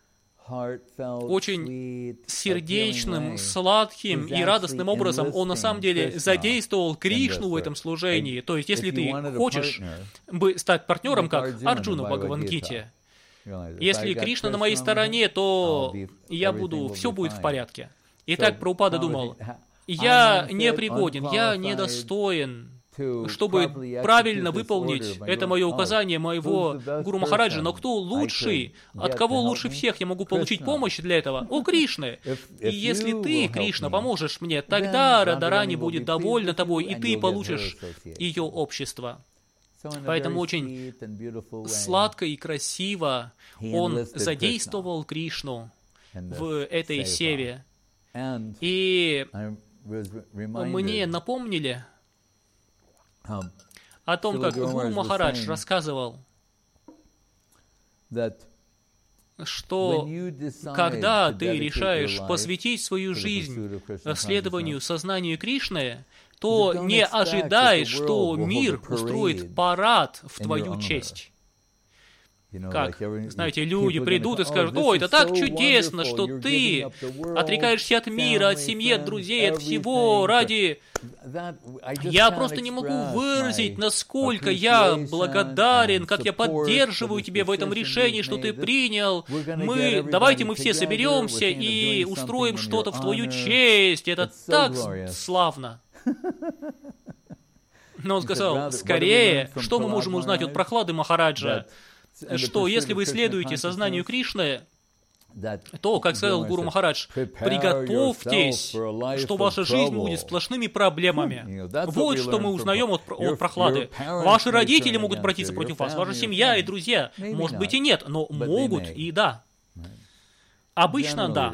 очень сердечным, сладким и радостным образом он на самом деле задействовал Кришну в этом служении. То есть, если ты хочешь стать партнером, как Арджуна в Бхагавад-гите, если Кришна на моей стороне, то все будет в порядке. Итак, Прабхупада думал: я не пригоден, я недостоин, чтобы правильно выполнить это мое указание моего Гуру Махараджа. Но кто лучший, от кого лучше всех я могу получить помощь для этого? У Кришны. И если ты, Кришна, поможешь мне, тогда Радарани будет довольна тобой, и ты получишь ее общество. Поэтому очень сладко и красиво он задействовал Кришну в этой севе. И мне напомнили о том, как Гуру Махарадж рассказывал, что когда ты решаешь посвятить свою жизнь следованию сознанию Кришны, то не ожидай, что мир устроит парад в твою честь. Как, знаете, люди придут и скажут: «О, это так чудесно, что ты отрекаешься от мира, от семьи, от друзей, от всего ради...» Я просто не могу выразить, насколько я благодарен, как я поддерживаю тебя в этом решении, что ты принял. Давайте мы все соберемся и устроим что-то в твою честь. Это так славно. Но он сказал: скорее, что мы можем узнать от Прохлады Махараджа? Что если вы следуете сознанию Кришны, то, как сказал Гуру Махарадж, приготовьтесь, что ваша жизнь будет сплошными проблемами. Вот что мы узнаем от Прохлады. Ваши родители могут обратиться против вас, ваша семья и друзья. Может быть и нет, но могут и да. Обычно да.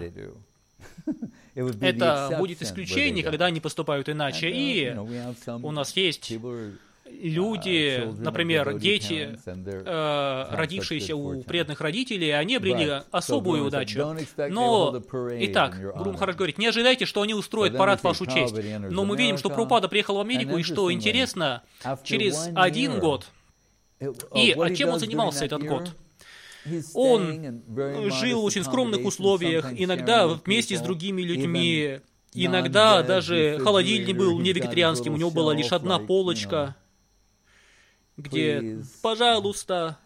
Это будет исключение, когда они поступают иначе. И у нас есть люди, например, дети, родившиеся у преданных родителей, они обрели особую удачу. Но, итак, Гуру Махарадж говорит, не ожидайте, что они устроят парад в вашу честь. Но мы видим, что Прабхупада приехал в Америку, и что интересно, через 1 год. И чем он занимался этот год? Он жил в очень скромных условиях, иногда вместе с другими людьми, иногда даже холодильник был не вегетарианским, у него была лишь одна полочка, где, пожалуйста,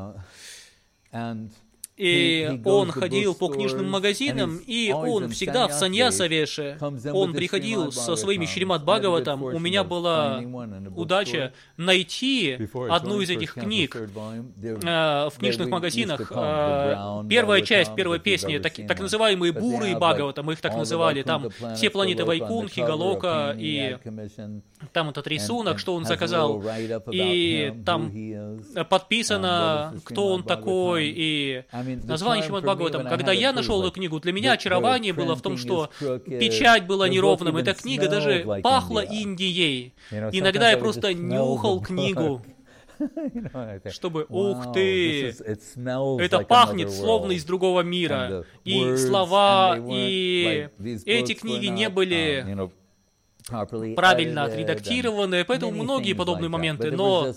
и он ходил по книжным магазинам, и он всегда в саньяса-веше, он приходил со своими Шримад Бхагаватам. У меня была удача найти одну из этих книг в книжных магазинах. Первая часть, первая песня, так называемые буры Бхагавата, мы их так называли, там все планеты Вайкунхи, Галока, и там этот рисунок, что он заказал, и там подписано, кто он такой, и название Шримад Бхагаватам. Когда я нашел эту книгу, для меня очарование было в том, что печать была неровным. Эта книга даже пахла Индией. Иногда я просто нюхал книгу, чтобы, ух ты, это пахнет словно из другого мира. И слова, и эти книги не были правильно отредактированы, поэтому многие подобные моменты, но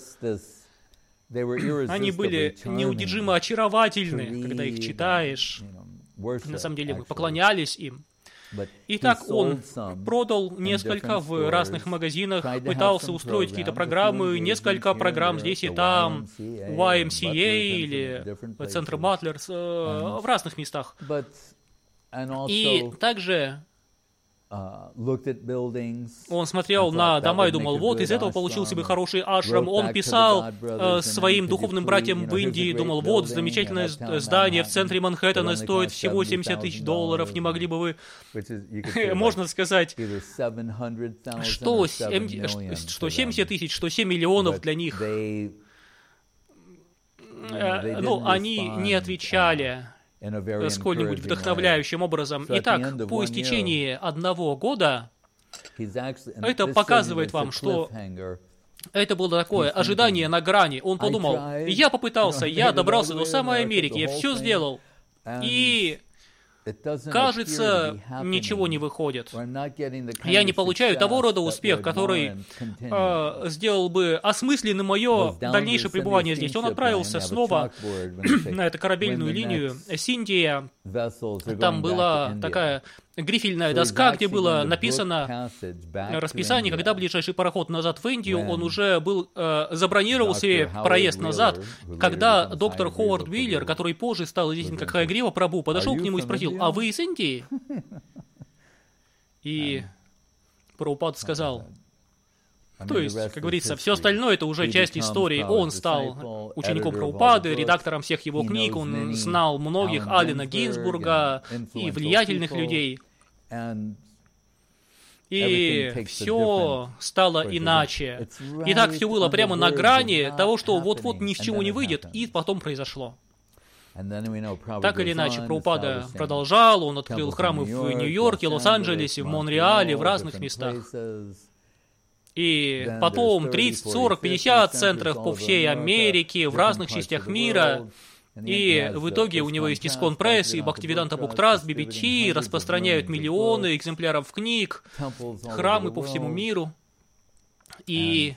они были неудержимо очаровательны, когда их читаешь. На самом деле мы поклонялись им. Итак, он продал несколько в разных магазинах, пытался устроить какие-то программы, несколько программ здесь и там, YMCA или Центр Батлерс, в разных местах. И также он смотрел на дома и думал, вот из этого получился бы хороший ашрам. Он писал своим духовным братьям в Индии, думал, вот замечательное здание в центре Манхэттена стоит всего $70 000, не могли бы вы, можно сказать, что 70 тысяч, что 7 миллионов для них, ну, они не отвечали сколь-нибудь вдохновляющим образом. Итак, по истечении 1 года это показывает вам, что это было такое ожидание на грани. Он подумал, я попытался, я добрался до самой Америки, я все сделал, и, кажется, ничего не выходит. Я не получаю того рода успех, который сделал бы осмысленным мое дальнейшее пребывание здесь. Он отправился снова на эту корабельную линию Синдия. Там была такая грифельная доска, где было написано расписание, когда ближайший пароход назад в Индию, он уже был забронировал себе проезд назад, когда доктор Ховард Уиллер, который позже стал известен как Хайгрива Прабху, подошел к нему и спросил, а вы из Индии? И Прабхупада сказал, то есть, как говорится, все остальное это уже часть истории. Он стал учеником Прабхупады, редактором всех его книг, он знал многих, Аллена Гинзбурга и влиятельных людей. И все стало иначе. И так все было прямо на грани того, что вот-вот ни с чего не выйдет, и потом произошло. Так или иначе, Прабхупада продолжал, он открыл храмы в Нью-Йорке, Лос-Анджелесе, в Монреале, в разных местах. И потом 30, 40, 50 центров по всей Америке, в разных частях мира. И в итоге у него есть Искон Пресс и Бхактивиданта Бук Траст, BBT, распространяют миллионы экземпляров книг, храмы по всему миру. И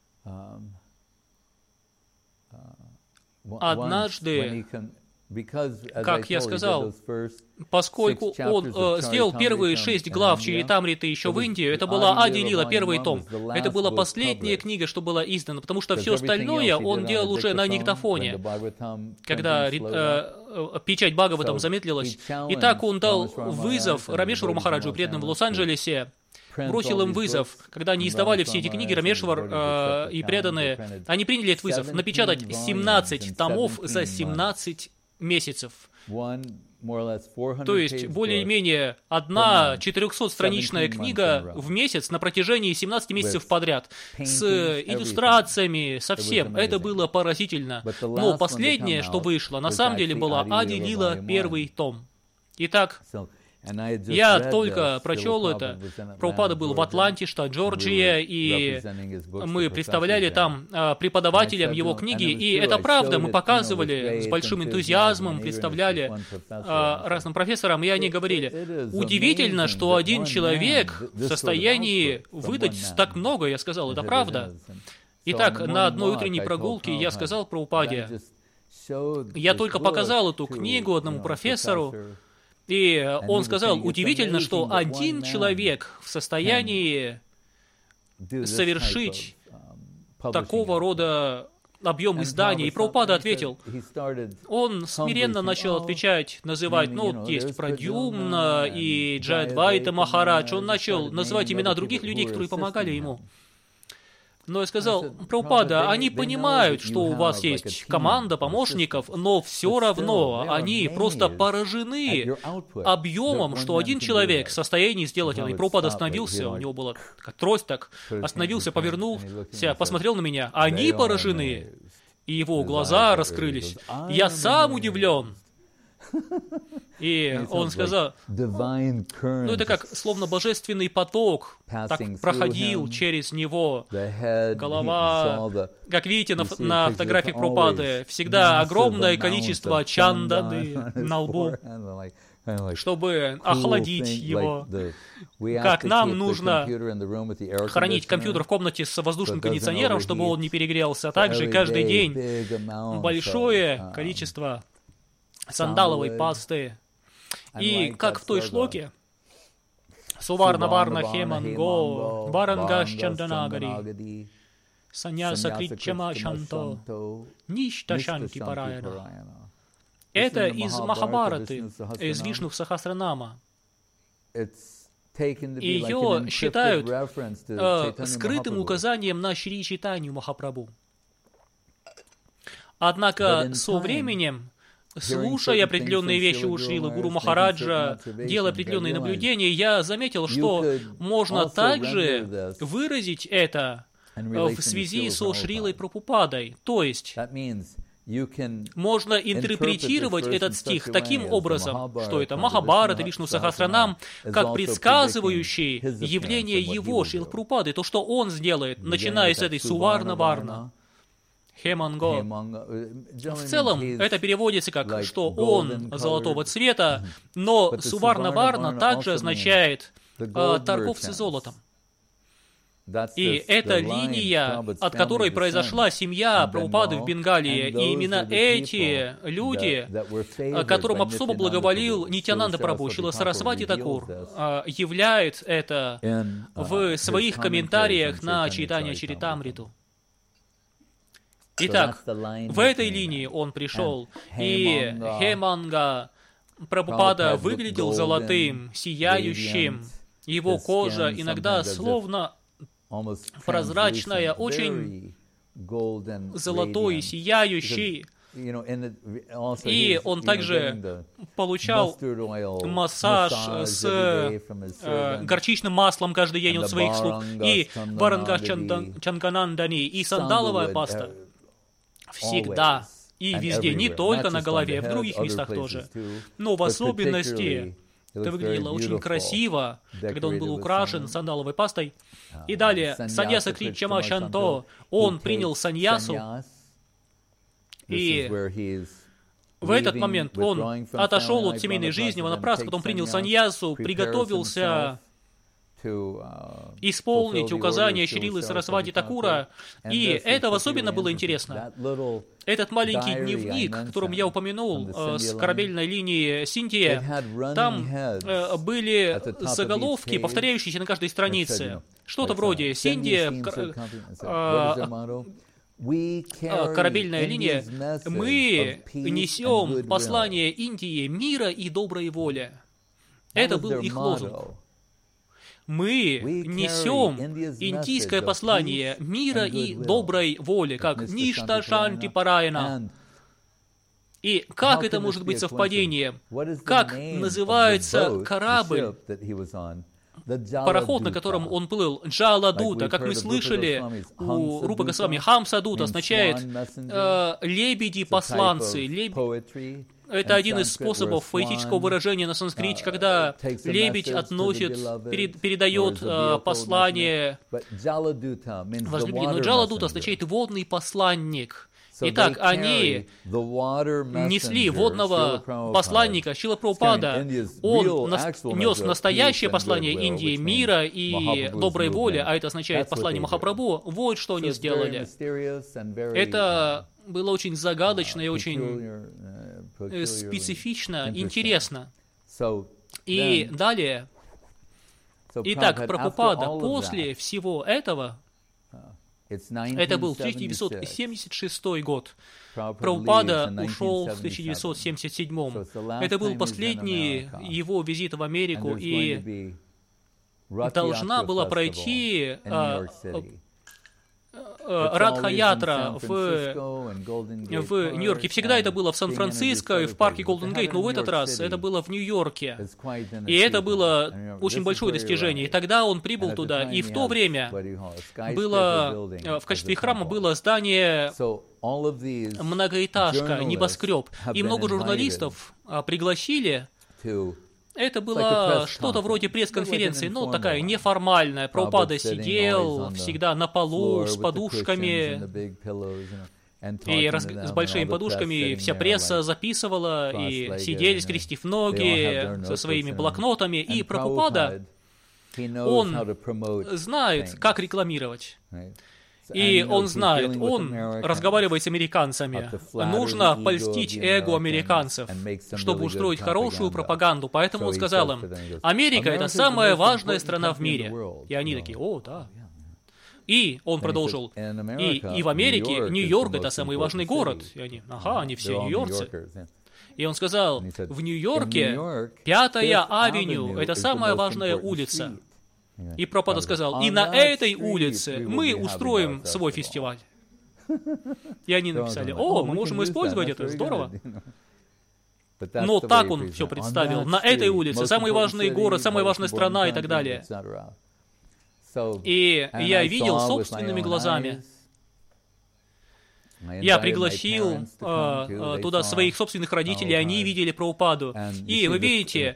однажды, как я сказал, поскольку он сделал первые 6 глав Чаритамриты еще в Индию, это была Ади Лила, первый том. Это была последняя книга, что была издана, потому что все остальное он делал уже на диктофоне, когда печать Бхагаватам замедлилась. И так он дал вызов Рамешвару Махараджу, преданным в Лос-Анджелесе, бросил им вызов, когда они издавали все эти книги, Рамешвар и преданные, они приняли этот вызов, напечатать 17 томов за 17 месяцев. То есть, более-менее одна 400-страничная книга в месяц на протяжении 17 месяцев подряд. С иллюстрациями, со всем. Это было поразительно. Но последнее, что вышло, на самом деле была Ади Лила, первый том. Итак, я только прочел это. Прабхупада был в Атланте, штат Джорджия, и мы представляли там преподавателям его книги, и это правда, мы показывали с большим энтузиазмом, представляли разным профессорам, и они говорили, удивительно, что один человек в состоянии выдать так много, я сказал, это правда. Итак, на одной утренней прогулке я сказал Прабхупаде, я только показал эту книгу одному профессору, и он сказал, удивительно, что один человек в состоянии совершить такого рода объем издания. И Прабхупада ответил, он смиренно начал отвечать, называть, есть Прадьюмна и Джайадвайта Махарадж, он начал называть имена других людей, которые помогали ему. Но я сказал, Прабхупада, они понимают, что у вас есть команда помощников, но все равно они просто поражены объемом, что один человек в состоянии сделать это. И Прабхупада остановился, у него была такая трость, так, остановился, повернулся, посмотрел на меня. Они поражены, и его глаза раскрылись. Я сам удивлен. И он сказал, это как словно божественный поток так проходил через него, голова, как видите на фотографии Прабхупады, всегда огромное количество чанданы на лбу, чтобы охладить его. Как нам нужно хранить компьютер в комнате с воздушным кондиционером, чтобы он не перегрелся, а также каждый день большое количество сандаловой пасты. И как в той шлоке, Суварна-варна хеманго, варангаш чанданагари, саньяса критчама чанто, ништа шанти параяна. Это из Махабхараты, из Вишну Сахасранама. Ее считают скрытым указанием на Шри Чайтанью Махапрабху. Однако со временем, слушая определенные вещи у Шрилы Гуру Махараджа, делая определенные наблюдения, я заметил, что можно также выразить это в связи со Шрилой Прабхупадой. То есть, можно интерпретировать этот стих таким образом, что это Махабхарата, Вишну Сахасранам, как предсказывающий явление его, Шрилы Прабхупады, то, что он сделает, начиная с этой Суварна-варна. Хеманго. В целом, это переводится как, что он золотого цвета, но Суварна-варна также означает торговцы золотом. И это линия, от которой произошла семья Прабхупады в Бенгалии. И именно эти люди, которым особо благоволил Нитьянанда Прабху, Шрила Сарасвати Такур, являют это в своих комментариях на Чайтанья Чаритамриту. Итак, в этой линии он пришел, и Хеманга Прабхупада выглядел золотым, сияющим, его кожа иногда словно прозрачная, очень золотой, сияющий. И он также получал массаж с горчичным маслом каждый день от своих слуг, и Варанга Чанганандани, и сандаловая паста. Всегда и везде, не только на голове, в других местах тоже. Но в особенности это выглядело очень красиво, когда он был украшен сандаловой пастой. И далее, саньяса критчама чанто, он принял саньясу, и в этот момент он отошел от семейной жизни, ванапрастха, потом принял саньясу, приготовился исполнить указания Шрилы Сарасвати Такура, и это особенно было интересно. Этот маленький дневник, о котором я упомянул, с корабельной линии Синдия, там были заголовки, повторяющиеся на каждой странице. Что-то вроде «Синдия», корабельная линия, мы несем послание Индии мира и доброй воли. Это был их лозунг. Мы несем индийское послание мира и доброй воли, как «Ништа Шанти Параяна». И как это может быть совпадением? Как называется корабль, пароход, на котором он плыл? Джаладута, как мы слышали у Рупа Госвами, Хамсадута означает лебеди-посланцы, Это один из способов поэтического выражения на санскрите, когда лебедь передает послание возлюбленной. Но Джаладута означает «водный посланник». Итак, они несли водного посланника Шрила Прабхупада. Он нес настоящее послание Индии, мира и доброй воли, а это означает послание Махапрабху. Вот что они сделали. Это было очень загадочно и очень специфично, интересно. И далее, итак, Прабхупада после всего этого, это был 1976 год. Прабхупада ушел в 1977. Это был последний его визит в Америку, и должна была пройти Радха-ятра в Нью-Йорке. Всегда это было в Сан-Франциско и в парке Голден Гейт, но в этот раз это было в Нью-Йорке. И это было очень большое достижение. И тогда он прибыл туда, и в то время было, в качестве храма было здание многоэтажка, небоскреб. И много журналистов пригласили. Это было что-то вроде пресс-конференции, но такая неформальная. Прабхупада сидел всегда на полу с подушками, и с большими подушками. Вся пресса записывала, и сидели, скрестив ноги, со своими блокнотами. И Прабхупада, он знает, как рекламировать. И он знает, он разговаривает с американцами. Нужно польстить эго американцев, чтобы устроить хорошую пропаганду. Поэтому он сказал им: Америка — это самая важная страна в мире. И они такие: о, да. И он продолжил: и в Америке Нью-Йорк — это самый важный город. И они: ага, они все нью-йоркцы. И он сказал: в Нью-Йорке 5-я авеню — это самая важная улица. И Прабхупада сказал: и на этой улице мы устроим свой фестиваль. И они написали: о, мы можем использовать это, здорово. Но так он все представил: на этой улице самый важный город, самая важная страна и так далее. И я видел собственными глазами. Я пригласил туда своих собственных родителей, они видели Прабхупаду. И вы видите,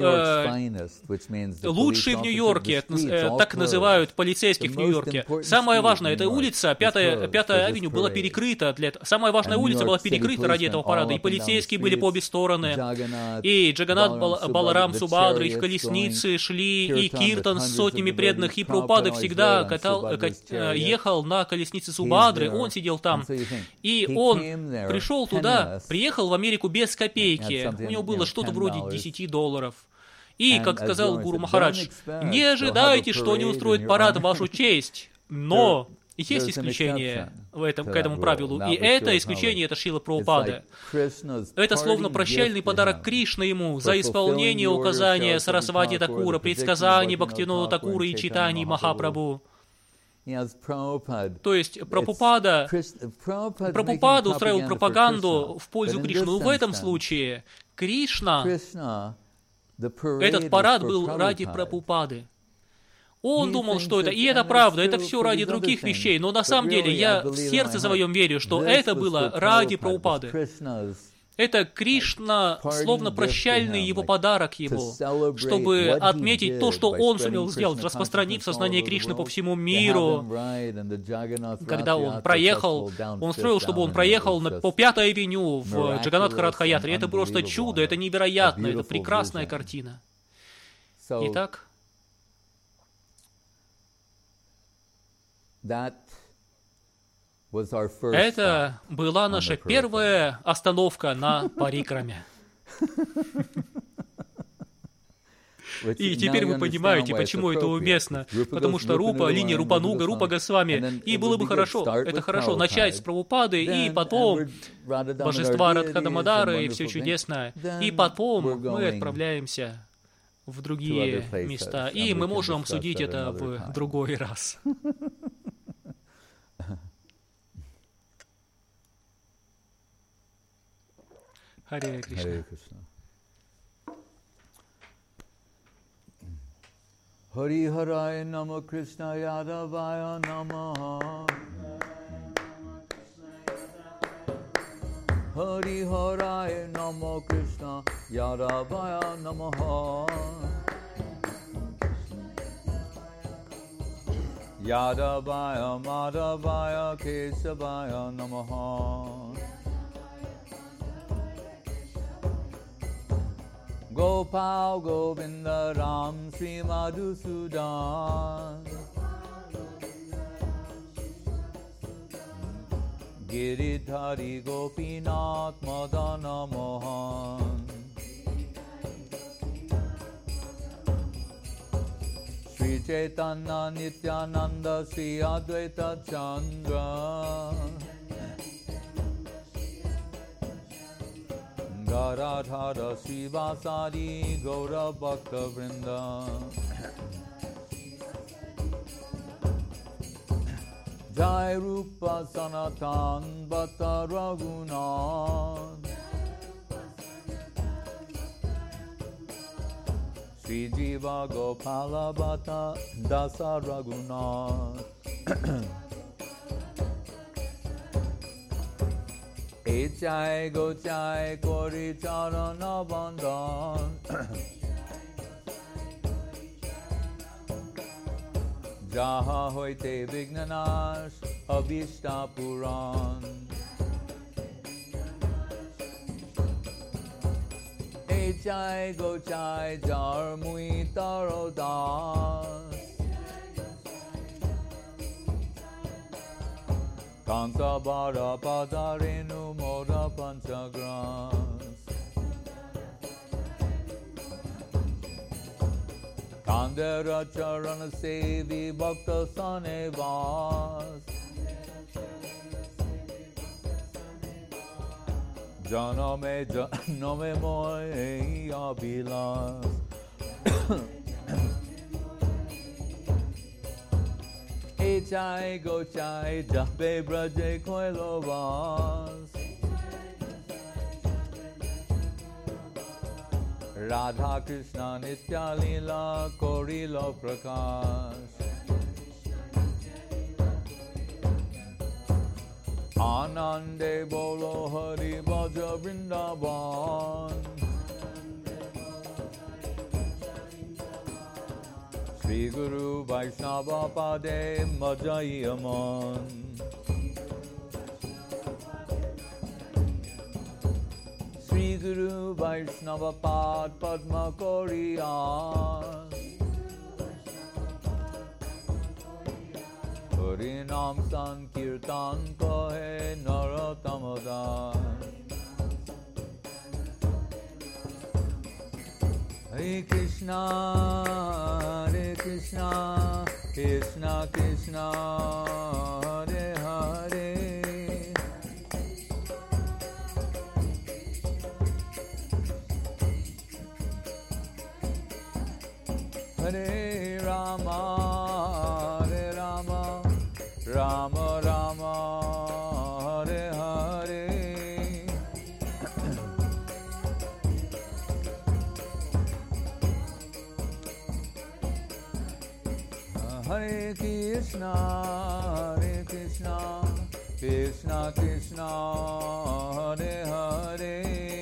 лучшие в Нью-Йорке, так называют полицейских в Нью-Йорке. Самое важное, эта улица, 5-я авеню, была перекрыта. Самая важная улица была перекрыта ради этого парада. И полицейские были по обе стороны. И Джаганат Баларам Субхадра, их колесницы шли, и Киртан с сотнями преданных. И Прабхупада всегда ехал на колеснице Субхадры, он сидел там. И он пришел туда, приехал в Америку без копейки. У него было что-то вроде $10. И, как сказал Гуру Махарадж, не ожидайте, что они устроят парад в вашу честь. Но есть исключение к этому правилу. И это исключение — это Шрила Прабхупада. Это словно прощальный подарок Кришны ему за исполнение указания Сарасвати Такура, предсказаний Бхактивинода Такура и читаний Махапрабху. То есть Прабхупада устраивал пропаганду в пользу Кришны. Но в этом случае Кришна, этот парад был ради Прабхупады. Он думал, что это, и это правда, это все ради других вещей, но на самом деле я в сердце своем верю, что это было ради Прабхупады. Это Кришна, словно прощальный его подарок ему, чтобы отметить то, что он сумел сделать, распространив сознание Кришны по всему миру. Когда он проехал, он строил, чтобы он проехал по 5-й авеню в Джаганнатха-Радха-ятре. Это просто чудо, это невероятно, это прекрасная картина. Итак, это была наша первая остановка на парикраме. И теперь вы понимаете, почему это уместно. Потому что Рупа, линия Рупануга, Рупа Госвами. И было бы хорошо, это хорошо, начать с Прабхупады, и потом божества Радха-Дамодара, и все чудесно. И потом мы отправляемся в другие места. И мы можем обсудить это в другой раз. Харе Кришна. Хари Харая Нама Кришна Ядавая Намаха. Hari Haraya Namo Krishna Yadavaya Namaha Yadavaya Madhavaya Kesavaya Namaha Gopal Govinda Ram Sri Madhusudan Giridhari Gopinath Madana Mohan Sri Chaitanya Nityananda Sri Advaita Chandra Garadhara Srivasadi Gaura Bhakta Vrinda Jai Rupa Sanatan Bhatta Raghunath Sri Jiva Gopala Bhatta Dasa Raghunath Echai Gochai Kori Charana Bandhan Jaha Hoite Vignanash Abhishta Puran Echai Gochai Jar Mui Tarodas Kansa Bara Padarenu Moda Panchagras Kandera Charana Sevi Bhakta Sanevas Janame Janame Moy Abhilas Echai Gochai Jape Braje Koilovas Radha Krishna Nitya Lila Korilo Prakash Anande Bolo Hari Bhaja Vrindavan Sri Guru Vaishnava Pade Majayaman Sri Guru Vaishnava Pad Padma Koriyas Harinam Sankirtan Kohe Narotamadas Hare Krishna, Krishna Krishna, Hare Hare Hare Rama, Hare Rama, Rama Rama, Hare Hare Hare Krishna, Krishna Krishna, Hare Hare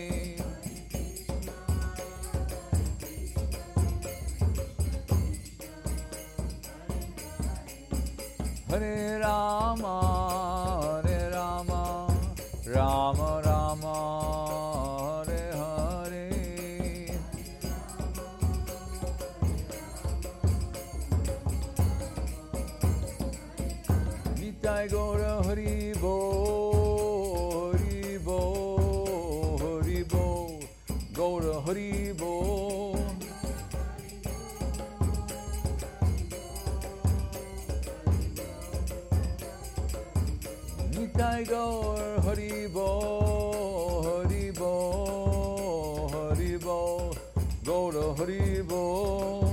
Hare Rama, Hare Rama, Rama Rama, Hare Hare Nitai Gaura Hari Bo, Hari Bo, Hari Bo, Gaura Hari Bo Nitai Gaur Hari Bo, Hari Bo, Hari Bo, Gaura Hari Bo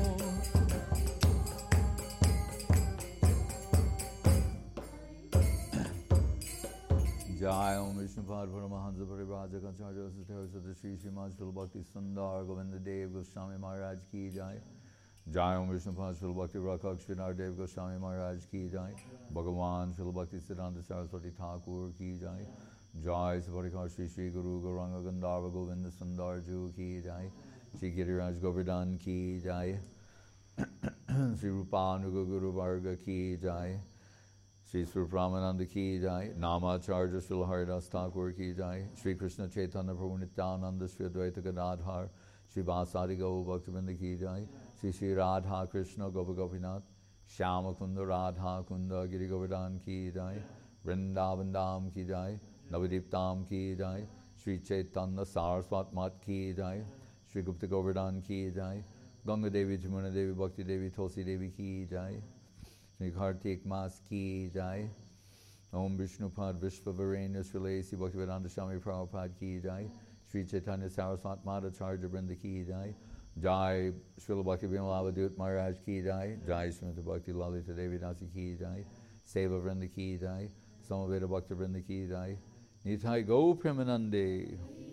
Jai Om Vishnupad Paramahansa Parivrajaka Acharya Sri Srimad Srila Bhakti Sundar Govinda Dev Goswami Maharaj Ki Jai Jai Om Vishnupad Srila Bhakti Rakshak Sridhar Dev Goswami Maharaj Ki Jai Bhagavan Srila Bhakti Siddhanta Saraswati Thakur Ki Jai Jai Savarikar Shri Guru Gauranga Gandharva Govinda Sundar Ju Ki Jai, Shri Giriraj Govardhan Ki Jai, Shri Rupanuga Guru Varga Ki Jai, Shri Swarupramananda Ki Jai, Namacharya Srila Haridas Thakur Ki Jai, Shri Krishna Chaitanya Prabhu Nityananda Shri Advaita Gadadhar, Shri Vasadi Gaur Bhaktivinoda Ki Jai, Shri Shri Radha Krishna Gopa Gopinath, Shyama Kunda Radha Kunda Giri Govardhan Ki Jai, Vrindavan Dham Ki Jai, Navadip Dham Ki Jai, Shri Chaitanya Saraswat Mat Ki Jai, Shri Gupta Govardhan Ki Jai, Ganga Devi Jamuna Devi Bhakti Devi Tulsi Devi Ki Jai, Shri Kartik Mas Ki Jai, Om Vishnupad Vishvavarenya Srilesi Bhaktivedanta Swami Prabhupada Ki Jai, Shri Chaitanya Saraswat Madhacharya Brinda Ki Jai, Jai Srila Bhakti Vimala Avadut Maharaj Ki Jai, Jai Srimati Bhakti Lalita Devi Dasi Ki Jai, Seva Vrinda Ki Jai, Samaveda Bhakti Vrinda Ki Jai, Nitai Go Premanande.